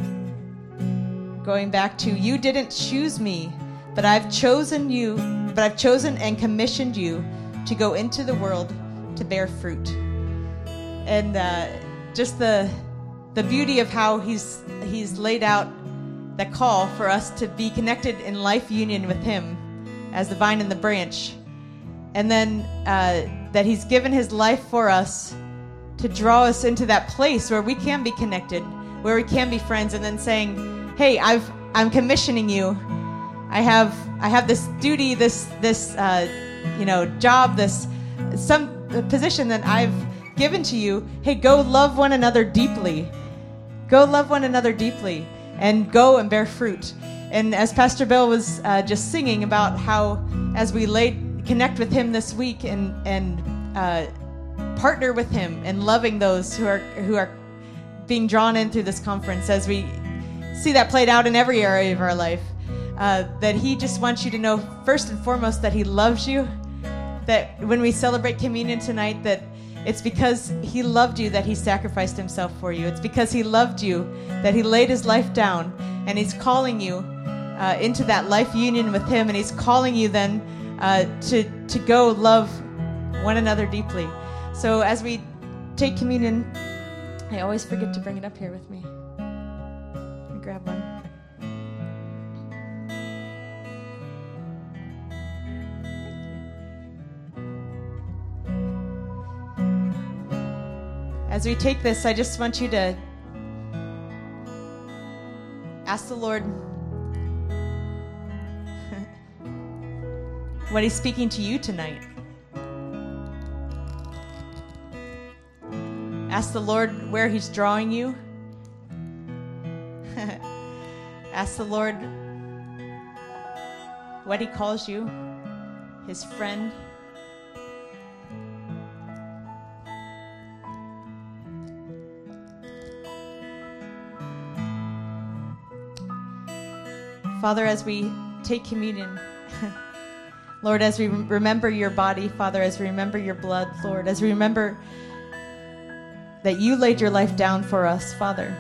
Speaker 5: going back to, you didn't choose me, but I've chosen you, but I've chosen and commissioned you to go into the world to bear fruit. And uh, just the the beauty of how he's he's laid out the call for us to be connected in life union with him as the vine and the branch. And then uh, that he's given his life for us to draw us into that place where we can be connected, where we can be friends, and then saying, hey, I've I'm commissioning you. I have I have this duty, this this uh, you know, job, this some position that I've given to you. Hey, go love one another deeply. Go love one another deeply and go and bear fruit. And as Pastor Bill was uh, just singing about how as we lay, connect with him this week and and uh, partner with him in loving those who are who are being drawn in through this conference, as we see that played out in every area of our life, uh, that he just wants you to know first and foremost that he loves you. That when we celebrate communion tonight, that it's because he loved you that he sacrificed himself for you. It's because he loved you that he laid his life down, and he's calling you uh, into that life union with him, and he's calling you then uh, to, to go love one another deeply. So as we take communion, I always forget to bring it up here with me. Let me grab one. as we take this, I just want you to ask the Lord what he's speaking to you tonight. Ask the Lord where he's drawing you. Ask the Lord what he calls you, his friend. Father, as we take communion, Lord, as we remember your body, Father, as we remember your blood, Lord, as we remember that you laid your life down for us, Father.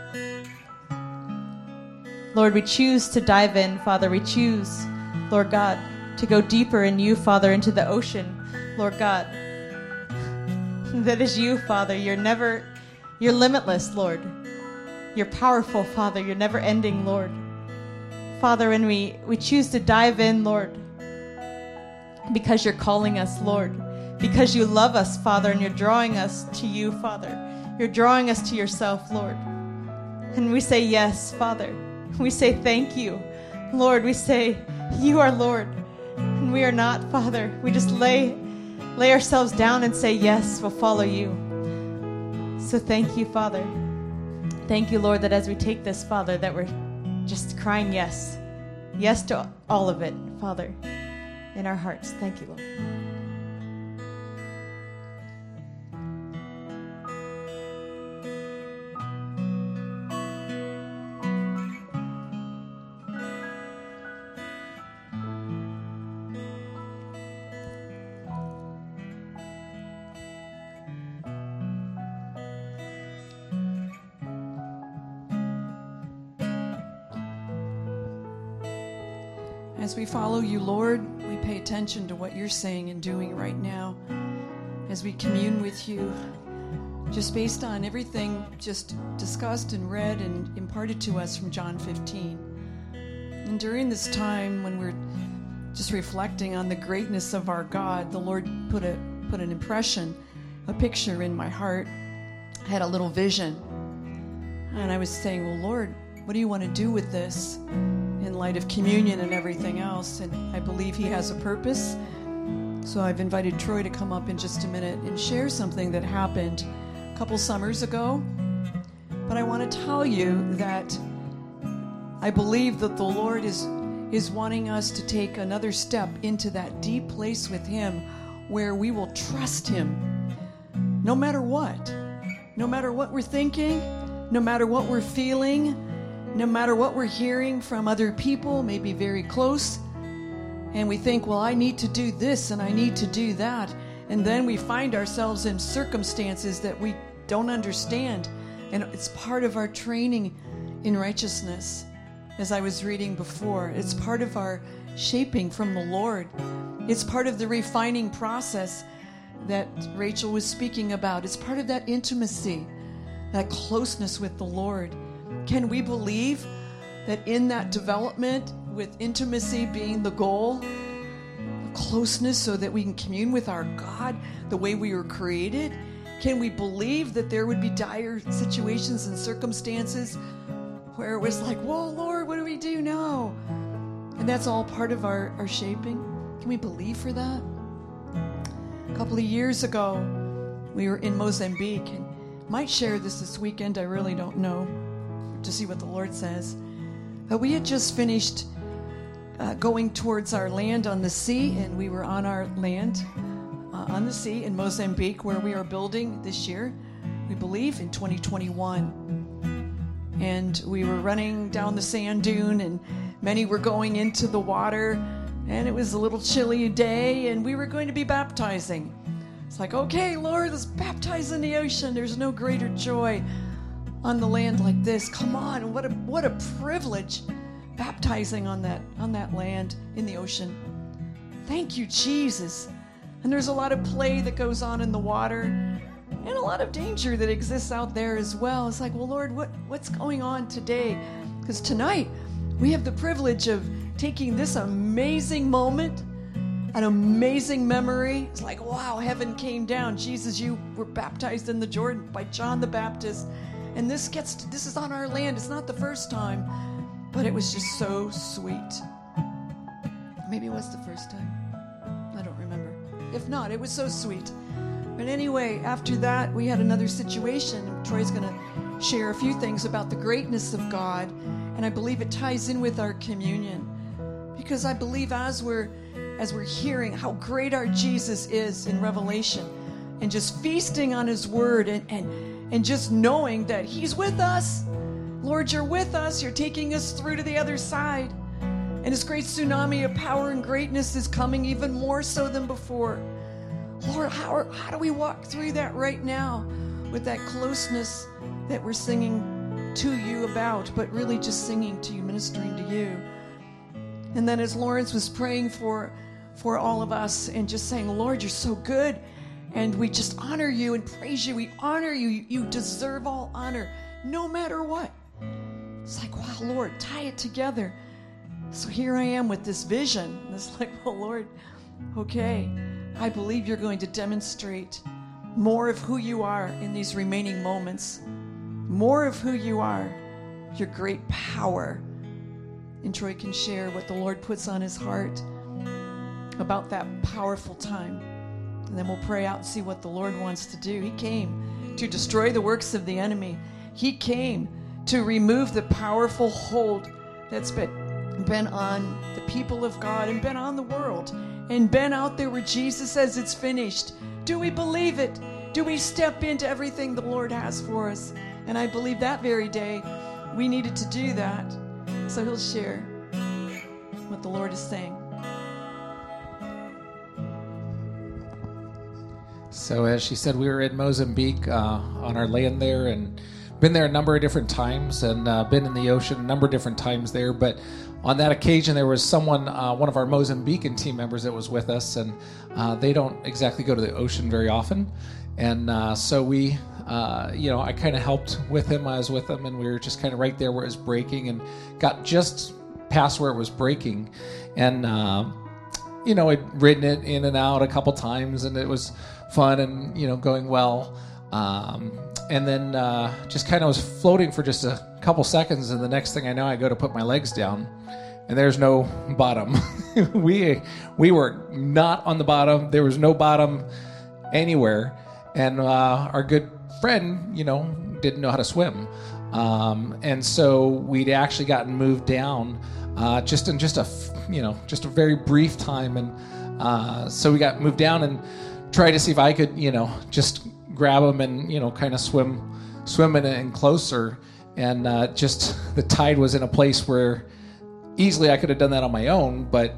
Speaker 5: Lord, we choose to dive in, Father. We choose, Lord God, to go deeper in you, Father, into the ocean, Lord God. That is you, Father. You're never, you're limitless, Lord. You're powerful, Father. You're never ending, Lord. Father, when we, we choose to dive in, Lord, because you're calling us, Lord, because you love us, Father, and you're drawing us to you, Father. You're drawing us to yourself, Lord. And we say yes, Father. We say thank you. Lord, we say you are Lord, and we are not, Father. We just lay, lay ourselves down and say yes, we'll follow you. So thank you, Father. Thank you, Lord, that as we take this, Father, that we're just crying yes. Yes to all of it, Father, in our hearts. Thank you, Lord.
Speaker 3: As we follow you, Lord, we pay attention to what you're saying and doing right now. As we commune with you, just based on everything just discussed and read and imparted to us from John fifteen. And during this time when we're just reflecting on the greatness of our God, the Lord put a put an impression, a picture in my heart. I had a little vision. And I was saying, well, Lord, what do you want to do with this in light of communion and everything else? And I believe he has a purpose. So I've invited Troy to come up in just a minute and share something that happened a couple summers ago. But I want to tell you that I believe that the Lord is, is wanting us to take another step into that deep place with him where we will trust him no matter what. No matter what we're thinking, no matter what we're feeling, no matter what we're hearing from other people, maybe very close, and we think, well, I need to do this and I need to do that. And then we find ourselves in circumstances that we don't understand. And it's part of our training in righteousness, as I was reading before. It's part of our shaping from the Lord. It's part of the refining process that Rachel was speaking about. It's part of that intimacy, that closeness with the Lord. Can we believe that in that development, with intimacy being the goal, closeness so that we can commune with our God the way we were created? Can we believe that there would be dire situations and circumstances where it was like, whoa, Lord, what do we do now? And that's all part of our, our shaping. Can we believe for that? A couple of years ago, we were in Mozambique, and might share this this weekend, I really don't know, to see what the Lord says. But we had just finished uh, going towards our land on the sea, and we were on our land uh, on the sea in Mozambique, where we are building this year, we believe, in twenty twenty-one. And we were running down the sand dune, and many were going into the water, and it was a little chilly day, and we were going to be baptizing. It's like, okay, Lord, let's baptize in the ocean. There's no greater joy on the land like this. Come on, what a what a privilege, baptizing on that on that land in the ocean. Thank you, Jesus. And there's a lot of play that goes on in the water, and a lot of danger that exists out there as well. It's like, well, Lord, what what's going on today? Because tonight we have the privilege of taking this amazing moment an amazing memory. It's like, wow, heaven came down. Jesus, you were baptized in the Jordan by John the Baptist. And this gets to, this is on our land. It's not the first time, but it was just so sweet. Maybe it was the first time. I don't remember. If not, it was so sweet. But anyway, after that, we had another situation. Troy's going to share a few things about the greatness of God, and I believe it ties in with our communion. Because I believe as we're as we're hearing how great our Jesus is in Revelation, and just feasting on his word, and, and, and just knowing that he's with us. Lord, you're with us. You're taking us through to the other side. And this great tsunami of power and greatness is coming even more so than before. Lord, how, how do we walk through that right now with that closeness that we're singing to you about, but really just singing to you, ministering to you? And then as Lawrence was praying for, for all of us and just saying, Lord, you're so good, and we just honor you and praise you. We honor you. You deserve all honor, no matter what. It's like, wow, Lord, tie it together. So here I am with this vision. And it's like, well, Lord, okay, I believe you're going to demonstrate more of who you are in these remaining moments, more of who you are, your great power. And Troy can share what the Lord puts on his heart about that powerful time. And then we'll pray out and see what the Lord wants to do. He came to destroy the works of the enemy. He came to remove the powerful hold that's been, been on the people of God and been on the world and been out there where Jesus says it's finished. Do we believe it? Do we step into everything the Lord has for us? And I believe that very day we needed to do that. So he'll share what the Lord is saying.
Speaker 6: So as she said, we were in Mozambique uh, on our land there, and been there a number of different times, and uh, been in the ocean a number of different times there. But on that occasion, there was someone, uh, one of our Mozambican team members that was with us, and uh, they don't exactly go to the ocean very often. And uh, so we, uh, you know, I kind of helped with him. I was with him, and we were just kind of right there where it was breaking, and got just past where it was breaking. And, uh, you know, I'd ridden it in and out a couple times, and it was fun and, you know, going well. Um, and then uh, just kind of was floating for just a couple seconds, and the next thing I know, I go to put my legs down, and there's no bottom. we we were not on the bottom. There was no bottom anywhere. And uh, our good friend, you know, didn't know how to swim. Um, and so we'd actually gotten moved down uh, just in just a, you know, just a very brief time. And uh, so we got moved down and tried to see if I could, you know, just grab him and, you know, kind of swim, swim in and closer. And uh, just the tide was in a place where easily I could have done that on my own, but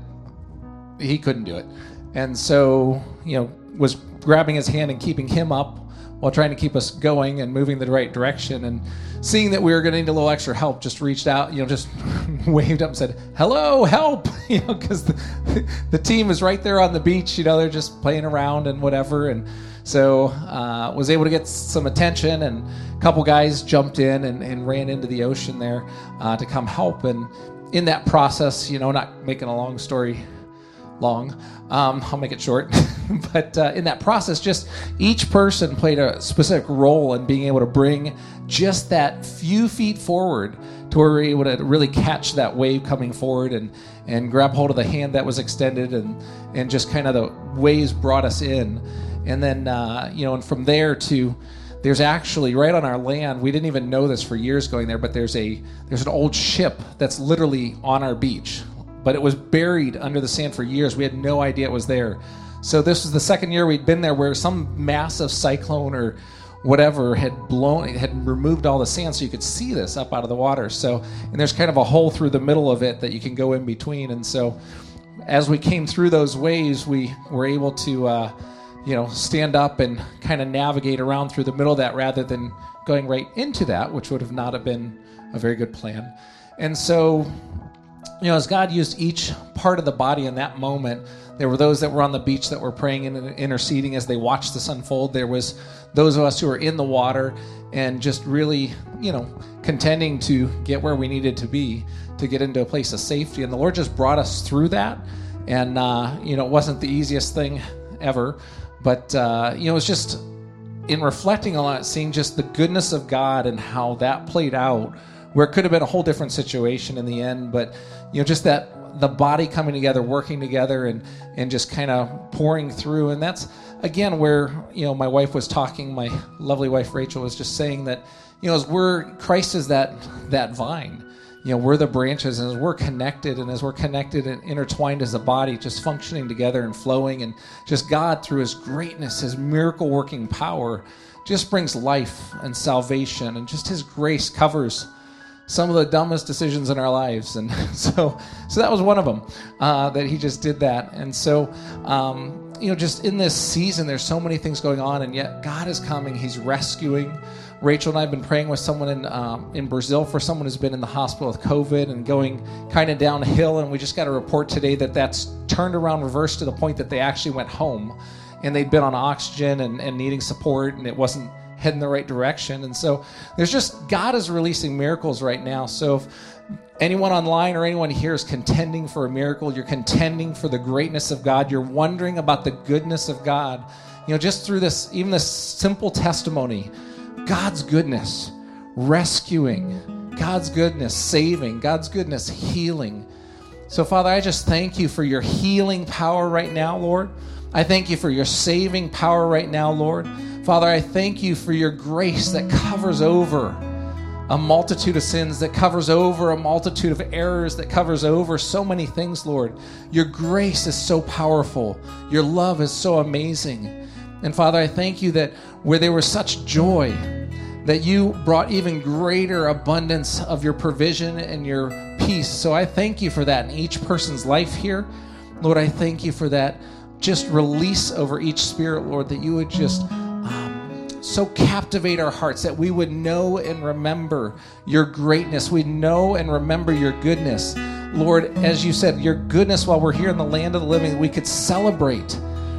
Speaker 6: he couldn't do it. And so, you know, was grabbing his hand and keeping him up while trying to keep us going and moving the right direction. And seeing that we were going to need a little extra help, just reached out, you know, just waved up and said, hello, help, you know, because the, the team is right there on the beach, you know, they're just playing around and whatever. And so uh, was able to get some attention, and a couple guys jumped in and, and ran into the ocean there uh, to come help. And in that process, you know, not making a long story long, um, I'll make it short. But uh, in that process, just each person played a specific role in being able to bring just that few feet forward to where we were able to really catch that wave coming forward and, and grab hold of the hand that was extended, and, and just kind of the waves brought us in. And then, uh, you know, and from there to, there's actually right on our land, we didn't even know this for years going there, but there's a there's an old ship that's literally on our beach. But it was buried under the sand for years. We had no idea it was there. So this was the second year we'd been there where some massive cyclone or whatever had blown, had removed all the sand so you could see this up out of the water. So, and there's kind of a hole through the middle of it that you can go in between. And so as we came through those waves, we were able to, uh, you know, stand up and kind of navigate around through the middle of that rather than going right into that, which would have not have been a very good plan. And so, you know, as God used each part of the body in that moment, there were those that were on the beach that were praying and interceding as they watched this unfold. There was those of us who were in the water and just really, you know, contending to get where we needed to be, to get into a place of safety. And the Lord just brought us through that. And, uh, you know, it wasn't the easiest thing ever. But, uh, you know, it was just in reflecting on it, seeing just the goodness of God and how that played out, where it could have been a whole different situation in the end. But, you know, just that the body coming together, working together, and, and just kind of pouring through. And that's, again, where, you know, my wife was talking, my lovely wife Rachel was just saying that, you know, as we're, Christ is that that vine. You know, we're the branches, and as we're connected, and as we're connected and intertwined as a body, just functioning together and flowing, and just God, through his greatness, his miracle-working power, just brings life and salvation, and just his grace covers some of the dumbest decisions in our lives. And so so that was one of them, uh, that he just did that. And so, um, you know, just in this season, there's so many things going on, and yet God is coming. He's rescuing. Rachel and I have been praying with someone in um, in Brazil for someone who's been in the hospital with COVID and going kind of downhill, and we just got a report today that that's turned around, reversed to the point that they actually went home, and they'd been on oxygen and, and needing support, and it wasn't heading the right direction. And so there's just, God is releasing miracles right now. So if anyone online or anyone here is contending for a miracle, you're contending for the greatness of God, you're wondering about the goodness of God, you know, just through this, even this simple testimony, God's goodness, rescuing, God's goodness, saving, God's goodness, healing. So, Father, I just thank you for your healing power right now, Lord. I thank you for your saving power right now, Lord. Father, I thank you for your grace that covers over a multitude of sins, that covers over a multitude of errors, that covers over so many things, Lord. Your grace is so powerful. Your love is so amazing. And Father, I thank you that where there was such joy, that you brought even greater abundance of your provision and your peace. So I thank you for that in each person's life here. Lord, I thank you for that. Just release over each spirit, Lord, that you would just um, so captivate our hearts, that we would know and remember your greatness. We'd know and remember your goodness. Lord, as you said, your goodness while we're here in the land of the living, we could celebrate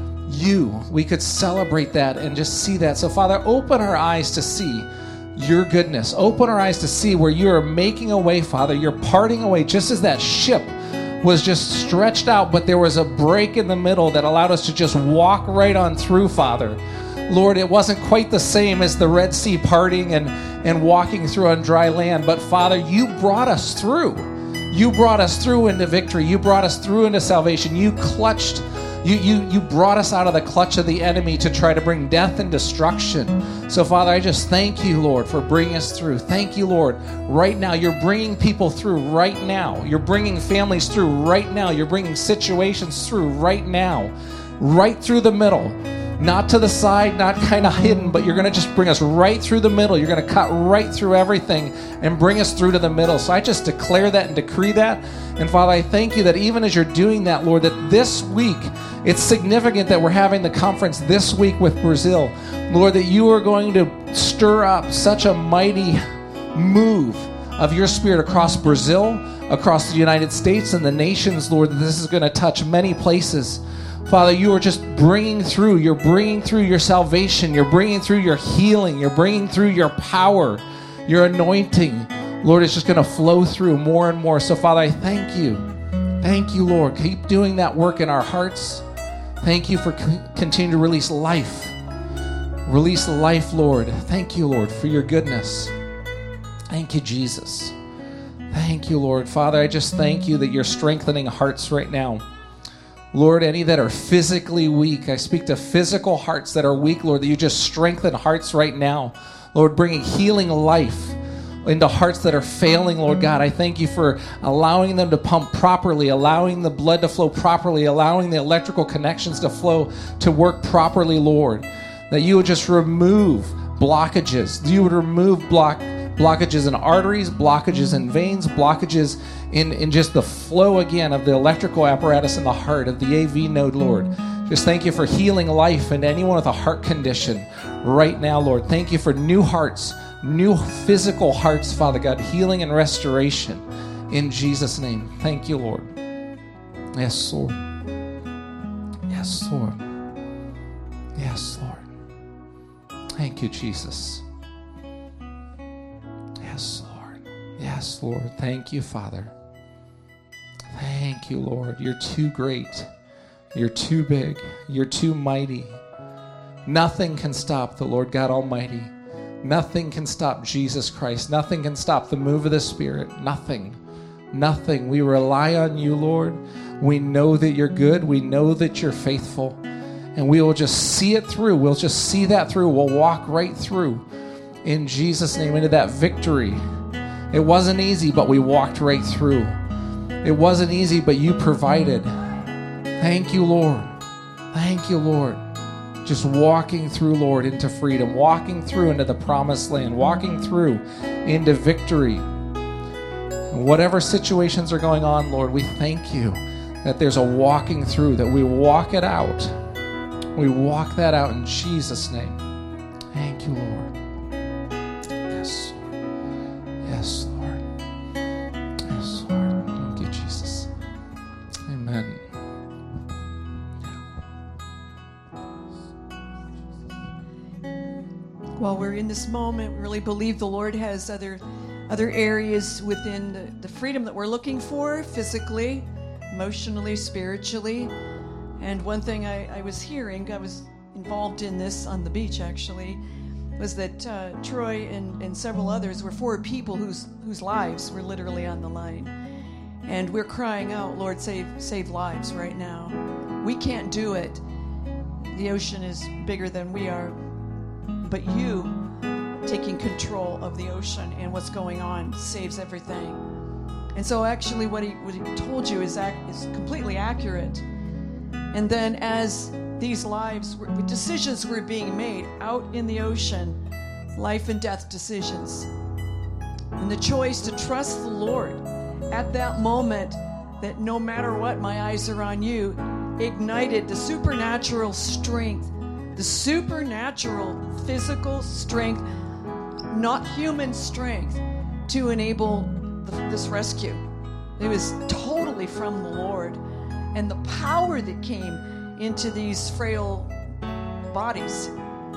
Speaker 6: you. We could celebrate that and just see that. So, Father, open our eyes to see your goodness. Open our eyes to see where you are making a way, Father. You're parting away, just as that ship was just stretched out, but there was a break in the middle that allowed us to just walk right on through, Father. Lord, it wasn't quite the same as the Red Sea parting and, and walking through on dry land, but Father, you brought us through. You brought us through into victory. You brought us through into salvation. You clutched You, you you brought us out of the clutch of the enemy to try to bring death and destruction. So, Father, I just thank you, Lord, for bringing us through. Thank you, Lord. Right now, you're bringing people through right now. You're bringing families through right now. You're bringing situations through right now. Right through the middle. Not to the side, not kind of hidden, but you're going to just bring us right through the middle. You're going to cut right through everything and bring us through to the middle. So I just declare that and decree that. And Father, I thank you that even as you're doing that, Lord, that this week, it's significant that we're having the conference this week with Brazil. Lord, that you are going to stir up such a mighty move of your Spirit across Brazil, across the United States and the nations, Lord, that this is going to touch many places. Father, you are just bringing through. You're bringing through your salvation. You're bringing through your healing. You're bringing through your power, your anointing. Lord, it's just going to flow through more and more. So, Father, I thank you. Thank you, Lord. Keep doing that work in our hearts. Thank you for c- continuing to release life. Release life, Lord. Thank you, Lord, for your goodness. Thank you, Jesus. Thank you, Lord. Father, I just thank you that you're strengthening hearts right now. Lord, any that are physically weak, I speak to physical hearts that are weak, Lord, that you just strengthen hearts right now. Lord, bringing healing life into hearts that are failing, Lord God. I thank you for allowing them to pump properly, allowing the blood to flow properly, allowing the electrical connections to flow, to work properly, Lord. That you would just remove blockages. You would remove block blockages in arteries, blockages in veins, blockages in, in just the flow again of the electrical apparatus in the heart of the A V node, Lord. Just thank you for healing life and anyone with a heart condition right now, Lord. Thank you for new hearts, new physical hearts, Father God, healing and restoration in Jesus' name. Thank you, Lord. Yes, Lord. Yes, Lord. Yes, Lord. Thank you, Jesus. Yes, Lord. Yes, Lord. Thank you, Father. Thank you, Lord. You're too great. You're too big. You're too mighty. Nothing can stop the Lord God Almighty. Nothing can stop Jesus Christ. Nothing can stop the move of the Spirit. Nothing. Nothing. We rely on you, Lord. We know that you're good. We know that you're faithful. And we will just see it through. We'll just see that through. We'll walk right through in Jesus' name into that victory. It wasn't easy, but we walked right through. It wasn't easy, but you provided. Thank you, Lord. Thank you, Lord. Just walking through, Lord, into freedom, walking through into the promised land, walking through into victory. Whatever situations are going on, Lord, we thank you that there's a walking through, that we walk it out. We walk that out in Jesus' name. Thank you, Lord. Yes, Lord. Yes, Lord. Yes, Lord. Thank you, Jesus. Amen.
Speaker 3: While we're in this moment, we really believe the Lord has other other areas within the, the freedom that we're looking for, physically, emotionally, spiritually. And one thing I, I was hearing, I was involved in this on the beach actually, was that uh, Troy and, and several others were four people whose whose lives were literally on the line. And we're crying out, Lord, save save lives right now. We can't do it. The ocean is bigger than we are. But you taking control of the ocean and what's going on saves everything. And so actually what he, what he told you is, ac- is completely accurate. And then as these lives, were, decisions were being made out in the ocean, life and death decisions. And the choice to trust the Lord at that moment, that no matter what, my eyes are on you, ignited the supernatural strength, the supernatural physical strength, not human strength, to enable the, this rescue. It was totally from the Lord. And the power that came into these frail bodies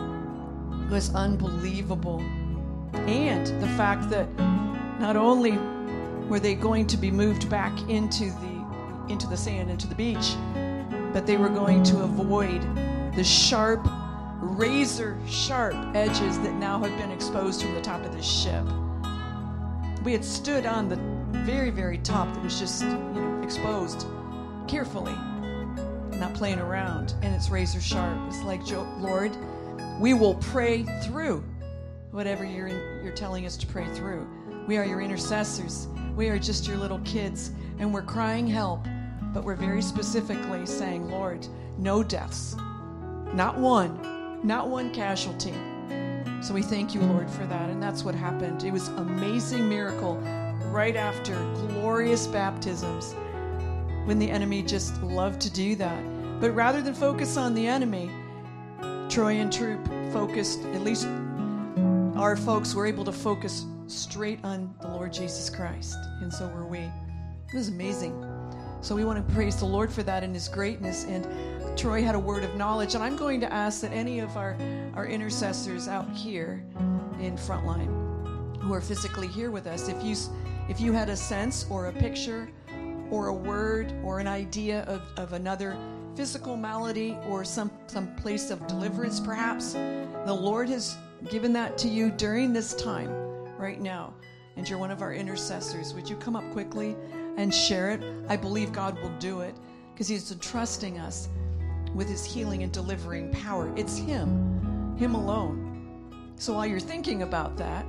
Speaker 3: was unbelievable. And the fact that not only were they going to be moved back into the into the sand, into the beach, but they were going to avoid the sharp, razor-sharp edges that now have been exposed from the top of this ship. We had stood on the very, very top that was just, you know, exposed carefully, not playing around, and it's razor-sharp. It's like, Lord, we will pray through whatever you're in, you're telling us to pray through. We are your intercessors. We are just your little kids, and we're crying help, but we're very specifically saying, Lord, no deaths. Not one, not one casualty. So we thank you, Lord, for that. And that's what happened. It was an amazing miracle right after glorious baptisms, when the enemy just loved to do that. But rather than focus on the enemy, Troy and Troop focused, at least our folks were able to focus straight on the Lord Jesus Christ. And so were we. It was amazing. So we want to praise the Lord for that and his greatness. And Troy had a word of knowledge, and I'm going to ask that any of our, our intercessors out here in Frontline who are physically here with us, if you if you had a sense or a picture or a word or an idea of, of another physical malady or some, some place of deliverance perhaps, the Lord has given that to you during this time right now, and you're one of our intercessors, would you come up quickly and share it? I believe God will do it because he's entrusting us with his healing and delivering power. It's him, him alone. So while you're thinking about that,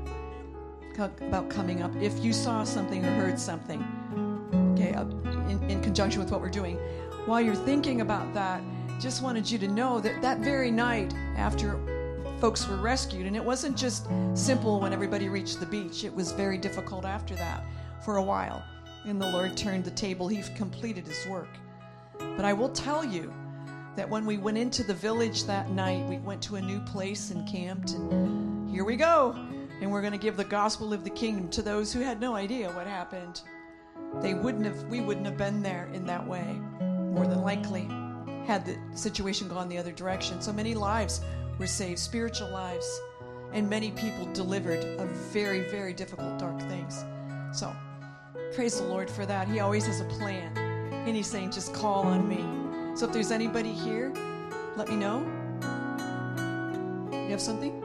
Speaker 3: about coming up, if you saw something or heard something, okay, in, in conjunction with what we're doing, while you're thinking about that, just wanted you to know that that very night after folks were rescued, and it wasn't just simple when everybody reached the beach, it was very difficult after that for a while. And the Lord turned the table. He completed his work. But I will tell you that when we went into the village that night, we went to a new place and camped, and here we go. And we're going to give the gospel of the kingdom to those who had no idea what happened. They wouldn't have, we wouldn't have been there in that way, more than likely, had the situation gone the other direction. So many lives were saved, spiritual lives, and many people delivered of very, very difficult, dark things. So praise the Lord for that. He always has a plan. And he's saying, just call on me. So if there's anybody here, let me know. You have something?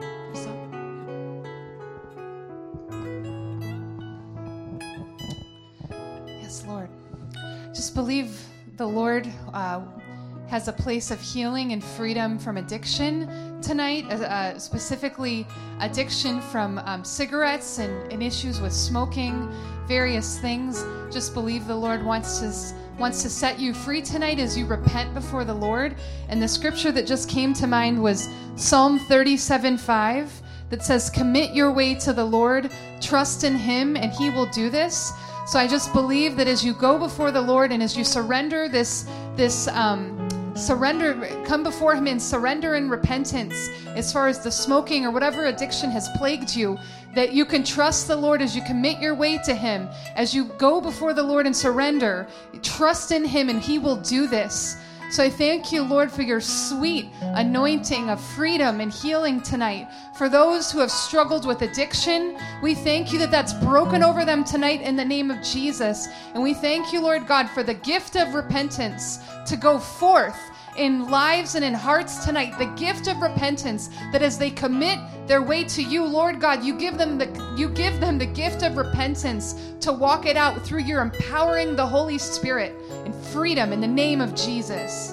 Speaker 7: Yes, Lord. Just believe the Lord uh, has a place of healing and freedom from addiction tonight, uh, specifically addiction from um, cigarettes and, and issues with smoking, various things. Just believe the Lord wants to wants to set you free tonight as you repent before the Lord. And the scripture that just came to mind was Psalm thirty-seven five, that says, commit your way to the Lord, trust in him, and he will do this. So I just believe that as you go before the Lord and as you surrender this, this um, surrender, come before him in surrender and repentance as far as the smoking or whatever addiction has plagued you, that you can trust the Lord as you commit your way to him. As you go before the Lord and surrender, trust in him and he will do this. So I thank you, Lord, for your sweet anointing of freedom and healing tonight. For those who have struggled with addiction, we thank you that that's broken over them tonight in the name of Jesus. And we thank you, Lord God, for the gift of repentance to go forth in lives and in hearts tonight, the gift of repentance, that as they commit their way to you, Lord God, you give them the you give them the gift of repentance to walk it out through your empowering the Holy Spirit and freedom in the name of Jesus.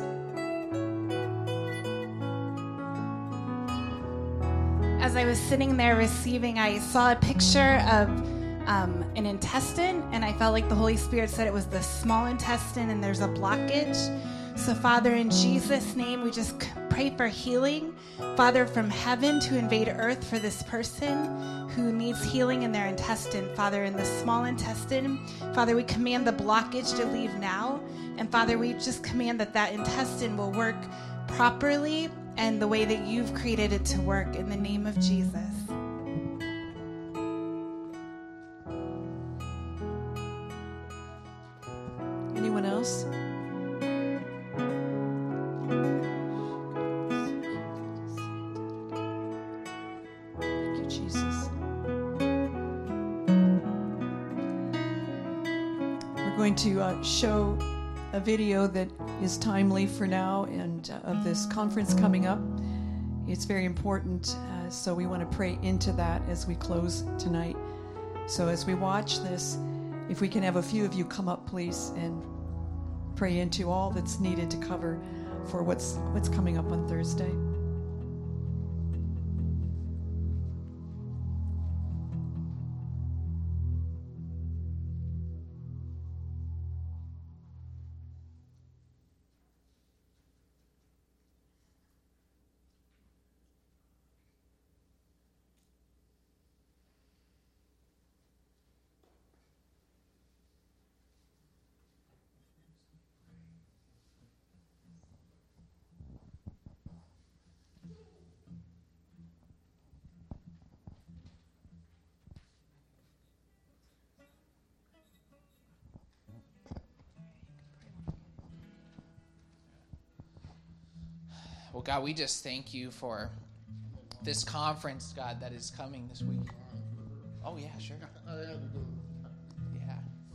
Speaker 8: As I was sitting there receiving, I saw a picture of um, an intestine, and I felt like the Holy Spirit said it was the small intestine and there's a blockage. So, Father, in Jesus' name, we just pray for healing, Father, from heaven to invade earth for this person who needs healing in their intestine. Father, in the small intestine, Father, we command the blockage to leave now. And, Father, we just command that that intestine will work properly and the way that you've created it to work in the name of Jesus.
Speaker 3: Anyone else? Thank you, Jesus. We're going to uh, show a video that is timely for now and uh, of this conference coming up. It's very important, uh, so we want to pray into that as we close tonight. So as we watch this, if we can have a few of you come up, please, and pray into all that's needed to cover for what's what's coming up on Thursday.
Speaker 9: Well, God, we just thank you for this conference, God, that is coming this week. Oh, yeah, sure. Yeah.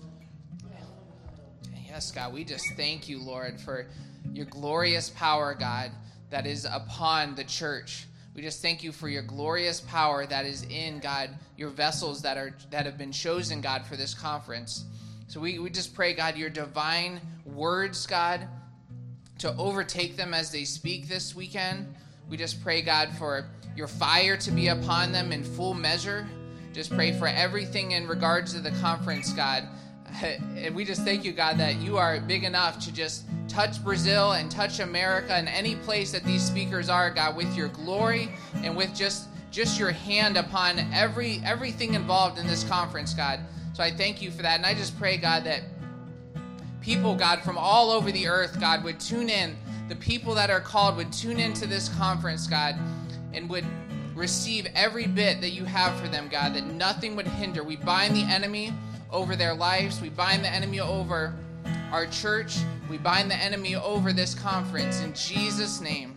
Speaker 9: Yes, God, we just thank you, Lord, for your glorious power, God, that is upon the church. We just thank you for your glorious power that is in, God, your vessels that are that have been chosen, God, for this conference. So we, we just pray, God, your divine words, God, to overtake them as they speak this weekend. We just pray, God, for your fire to be upon them in full measure. Just pray for everything in regards to the conference, God. And we just thank you, God, that you are big enough to just touch Brazil and touch America and any place that these speakers are, God, with your glory and with just, just your hand upon every everything involved in this conference, God. So I thank you for that. And I just pray, God, that people, God, from all over the earth, God, would tune in. The people that are called would tune into this conference, God, and would receive every bit that you have for them, God, that nothing would hinder. We bind the enemy over their lives. We bind the enemy over our church. We bind the enemy over this conference in Jesus' name.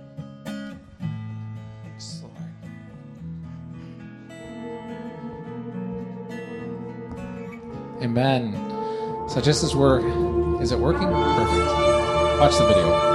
Speaker 9: Yes, Lord.
Speaker 6: Amen. So just as we're, is it working? Perfect. Watch the video.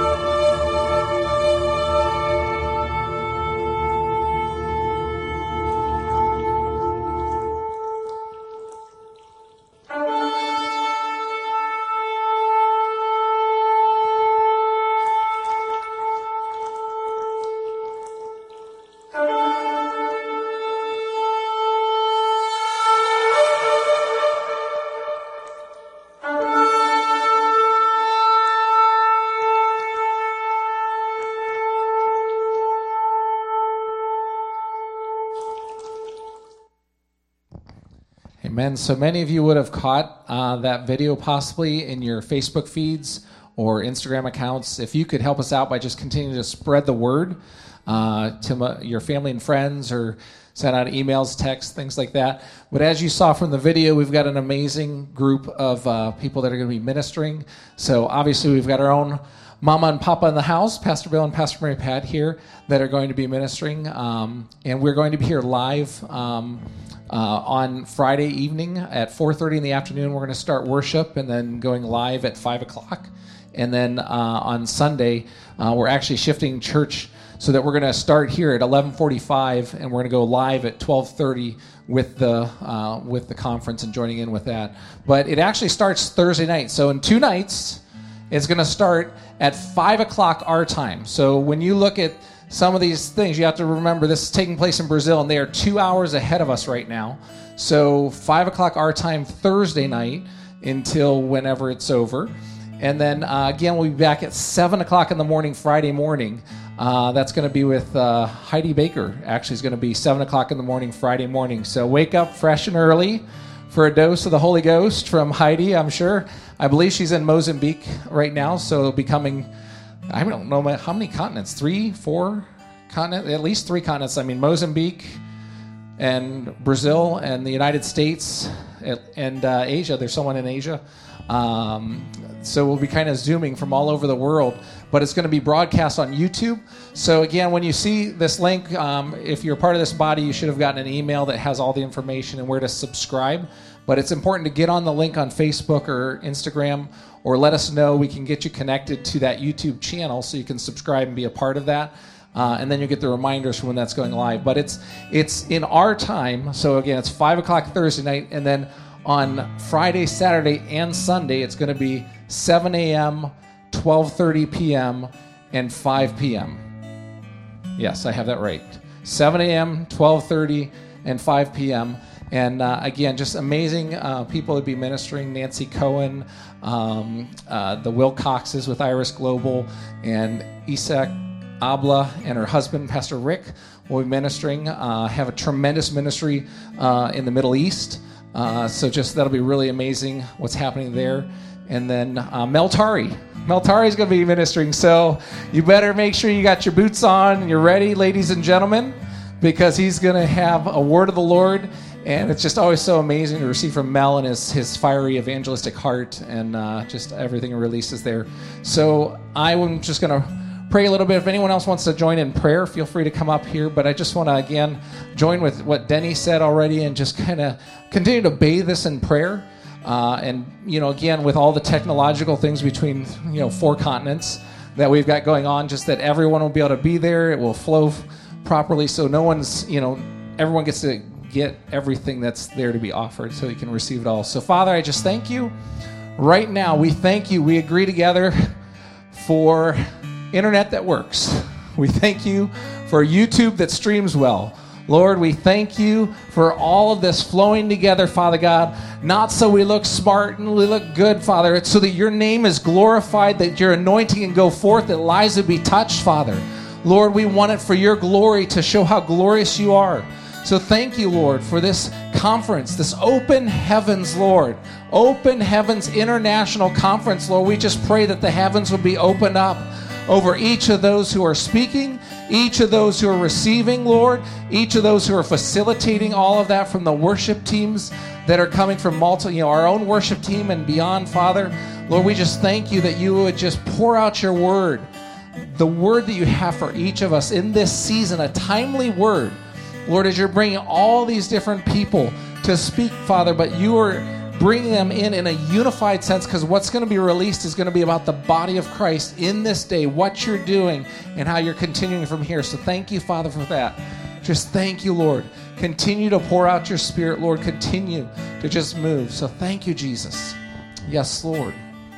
Speaker 6: Amen. So many of you would have caught uh, that video possibly in your Facebook feeds or Instagram accounts. If you could help us out by just continuing to spread the word uh, to m- your family and friends, or send out emails, texts, things like that. But as you saw from the video, we've got an amazing group of uh, people that are going to be ministering. So obviously we've got our own Mama and Papa in the house, Pastor Bill and Pastor Mary Pat here, that are going to be ministering. Um, and we're going to be here live um, uh, on Friday evening at four thirty in the afternoon. We're going to start worship and then going live at five o'clock. And then uh, on Sunday, uh, we're actually shifting church so that we're going to start here at eleven forty-five, and we're going to go live at twelve thirty with the uh, with the conference and joining in with that. But it actually starts Thursday night. So in two nights, it's going to start at five o'clock our time. So when you look at some of these things, you have to remember this is taking place in Brazil, and they are two hours ahead of us right now. So five o'clock our time Thursday night until whenever it's over. And then, uh, again, we'll be back at seven o'clock in the morning Friday morning. Uh, that's going to be with uh, Heidi Baker. Actually, it's going to be seven o'clock in the morning Friday morning. So wake up fresh and early for a dose of the Holy Ghost from Heidi, I'm sure. I believe she's in Mozambique right now, so it'll be coming, I don't know how many continents, three, four continents, at least three continents. I mean, Mozambique and Brazil and the United States and uh, Asia. There's someone in Asia. Um, so we'll be kind of zooming from all over the world, but it's going to be broadcast on YouTube. So again, when you see this link, um, if you're part of this body, you should have gotten an email that has all the information and where to subscribe. But it's important to get on the link on Facebook or Instagram, or let us know. We can get you connected to that YouTube channel so you can subscribe and be a part of that. Uh, and then you get the reminders for when that's going live. But it's it's in our time. So again, it's five o'clock Thursday night, and then on Friday, Saturday, and Sunday, it's going to be seven a.m., twelve thirty p.m., and five p.m. Yes, I have that right. seven a.m., twelve thirty, and five p.m. And uh, again, just amazing uh, people to be ministering. Nancy Cohen, um, uh, the Wilcoxes with Iris Global, and Isak Abla and her husband, Pastor Rick, will be ministering. Uh, have a tremendous ministry uh, in the Middle East. Uh, so just that'll be really amazing what's happening there. And then uh, Mel Tari. Mel Tari is going to be ministering. So you better make sure you got your boots on and you're ready, ladies and gentlemen, because he's going to have a word of the Lord. And it's just always so amazing to receive from Mel and his, his fiery evangelistic heart, and uh, just everything he releases there. So I'm just going to pray a little bit. If anyone else wants to join in prayer, feel free to come up here. But I just want to, again, join with what Denny said already and just kind of continue to bathe this in prayer. Uh, and, you know, again, with all the technological things between, you know, four continents that we've got going on, just that everyone will be able to be there. It will flow properly. So no one's, you know, everyone gets to get everything that's there to be offered so you can receive it all. So, Father, I just thank you. Right now, we thank you. We agree together for internet that works. We thank you for YouTube that streams well. Lord, we thank you for all of this flowing together, Father God, not so we look smart and we look good, Father. It's so that your name is glorified, that your anointing can go forth, that lives would be touched, Father. Lord, we want it for your glory to show how glorious you are. So thank you, Lord, for this conference, this Open Heavens, Lord. Open Heavens International Conference, Lord. We just pray that the heavens will be opened up over each of those who are speaking, each of those who are receiving, Lord, each of those who are facilitating all of that from the worship teams that are coming from multi, you know, our own worship team and beyond, Father. Lord, we just thank you that you would just pour out your word, the word that you have for each of us in this season, a timely word. Lord, as you're bringing all these different people to speak, Father, but you are bring them in in a unified sense, because what's going to be released is going to be about the body of Christ in this day, what you're doing and how you're continuing from here. So thank you, Father, for that. Just thank you, Lord. Continue to pour out your Spirit, Lord. Continue to just move. So thank you, Jesus. Yes, Lord.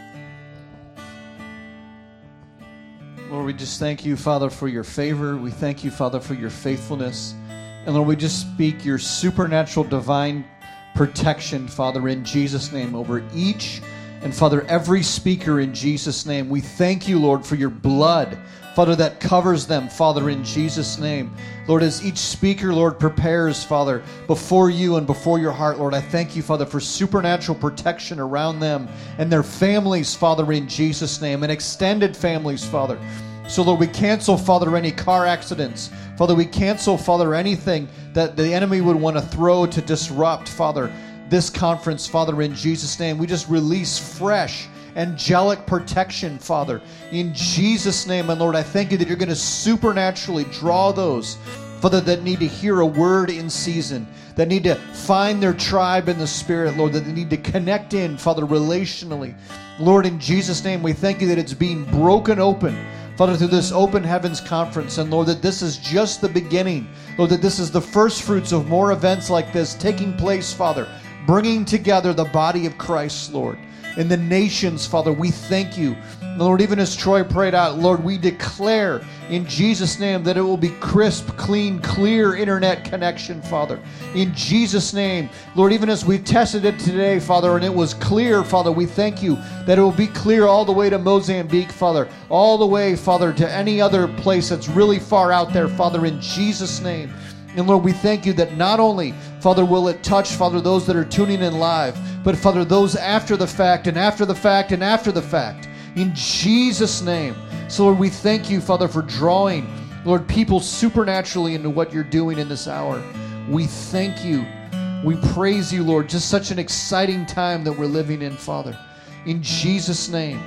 Speaker 10: Lord, we just thank you, Father, for your favor. We thank you, Father, for your faithfulness. And Lord, we just speak your supernatural divine protection, Father, in Jesus' name over each and, Father, every speaker in Jesus' name. We thank you, Lord, for your blood, Father, that covers them, Father, in Jesus' name. Lord, as each speaker, Lord, prepares, Father, before you and before your heart, Lord, I thank you, Father, for supernatural protection around them and their families, Father, in Jesus' name, and extended families, Father. So, Lord, we cancel, Father, any car accidents. Father, we cancel, Father, anything that the enemy would want to throw to disrupt, Father, this conference, Father, in Jesus' name. We just release fresh angelic protection, Father, in Jesus' name. And Lord, I thank you that you're going to supernaturally draw those, Father, that need to hear a word in season, that need to find their tribe in the Spirit, Lord, that they need to connect in, Father, relationally. Lord, in Jesus' name, we thank you that it's being broken open, Father, through this Open Heavens Conference. And Lord, that this is just the beginning. Lord, that this is the first fruits of more events like this taking place, Father, bringing together the body of Christ, Lord. In the nations, Father, we thank you. Lord, even as Troy prayed out, Lord, we declare in Jesus' name that it will be crisp, clean, clear internet connection, Father. In Jesus' name, Lord, even as we tested it today, Father, and it was clear, Father, we thank you that it will be clear all the way to Mozambique, Father, all the way, Father, to any other place that's really far out there, Father, in Jesus' name. And Lord, we thank you that not only, Father, will it touch, Father, those that are tuning in live, but, Father, those after the fact and after the fact and after the fact. In Jesus' name. So, Lord, we thank you, Father, for drawing, Lord, people supernaturally into what you're doing in this hour. We thank you. We praise you, Lord. Just such an exciting time that we're living in, Father. In Jesus' name.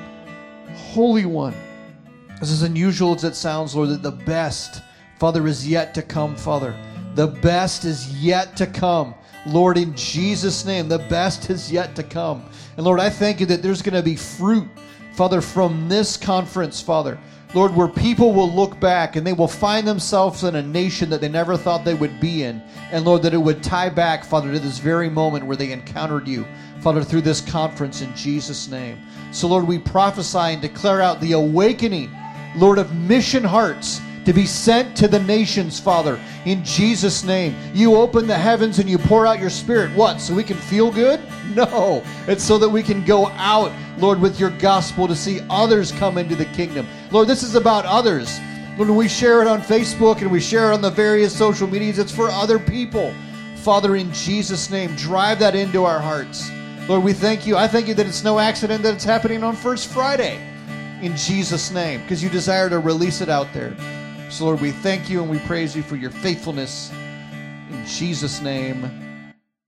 Speaker 10: Holy One. As is unusual as it sounds, Lord, that the best, Father, is yet to come, Father. The best is yet to come. Lord, in Jesus' name, the best is yet to come. And Lord, I thank you that there's going to be fruit, Father, from this conference, Father. Lord, where people will look back and they will find themselves in a nation that they never thought they would be in. And Lord, that it would tie back, Father, to this very moment where they encountered you, Father, through this conference in Jesus' name. So Lord, we prophesy and declare out the awakening, Lord, of mission hearts to be sent to the nations, Father, in Jesus' name. You open the heavens and you pour out your Spirit. What? So we can feel good? No. It's so that we can go out, Lord, with your gospel to see others come into the kingdom. Lord, this is about others. When we share it on Facebook and we share it on the various social medias, it's for other people. Father, in Jesus' name, drive that into our hearts. Lord, we thank you. I thank you that it's no accident that it's happening on First Friday, in Jesus' name, because you desire to release it out there. So, Lord, we thank you and we praise you for your faithfulness. In Jesus' name.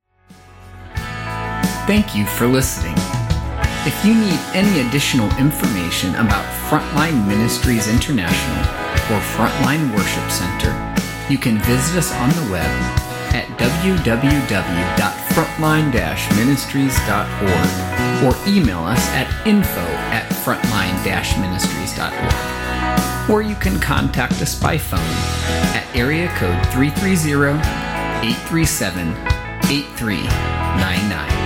Speaker 1: Thank you for listening. If you need any additional information about Frontline Ministries International or Frontline Worship Center, you can visit us on the web at w w w dot frontline dash ministries dot org or email us at info at frontline dash ministries dot org. Or you can contact us by phone at area code three three zero, eight three seven, eight three nine nine.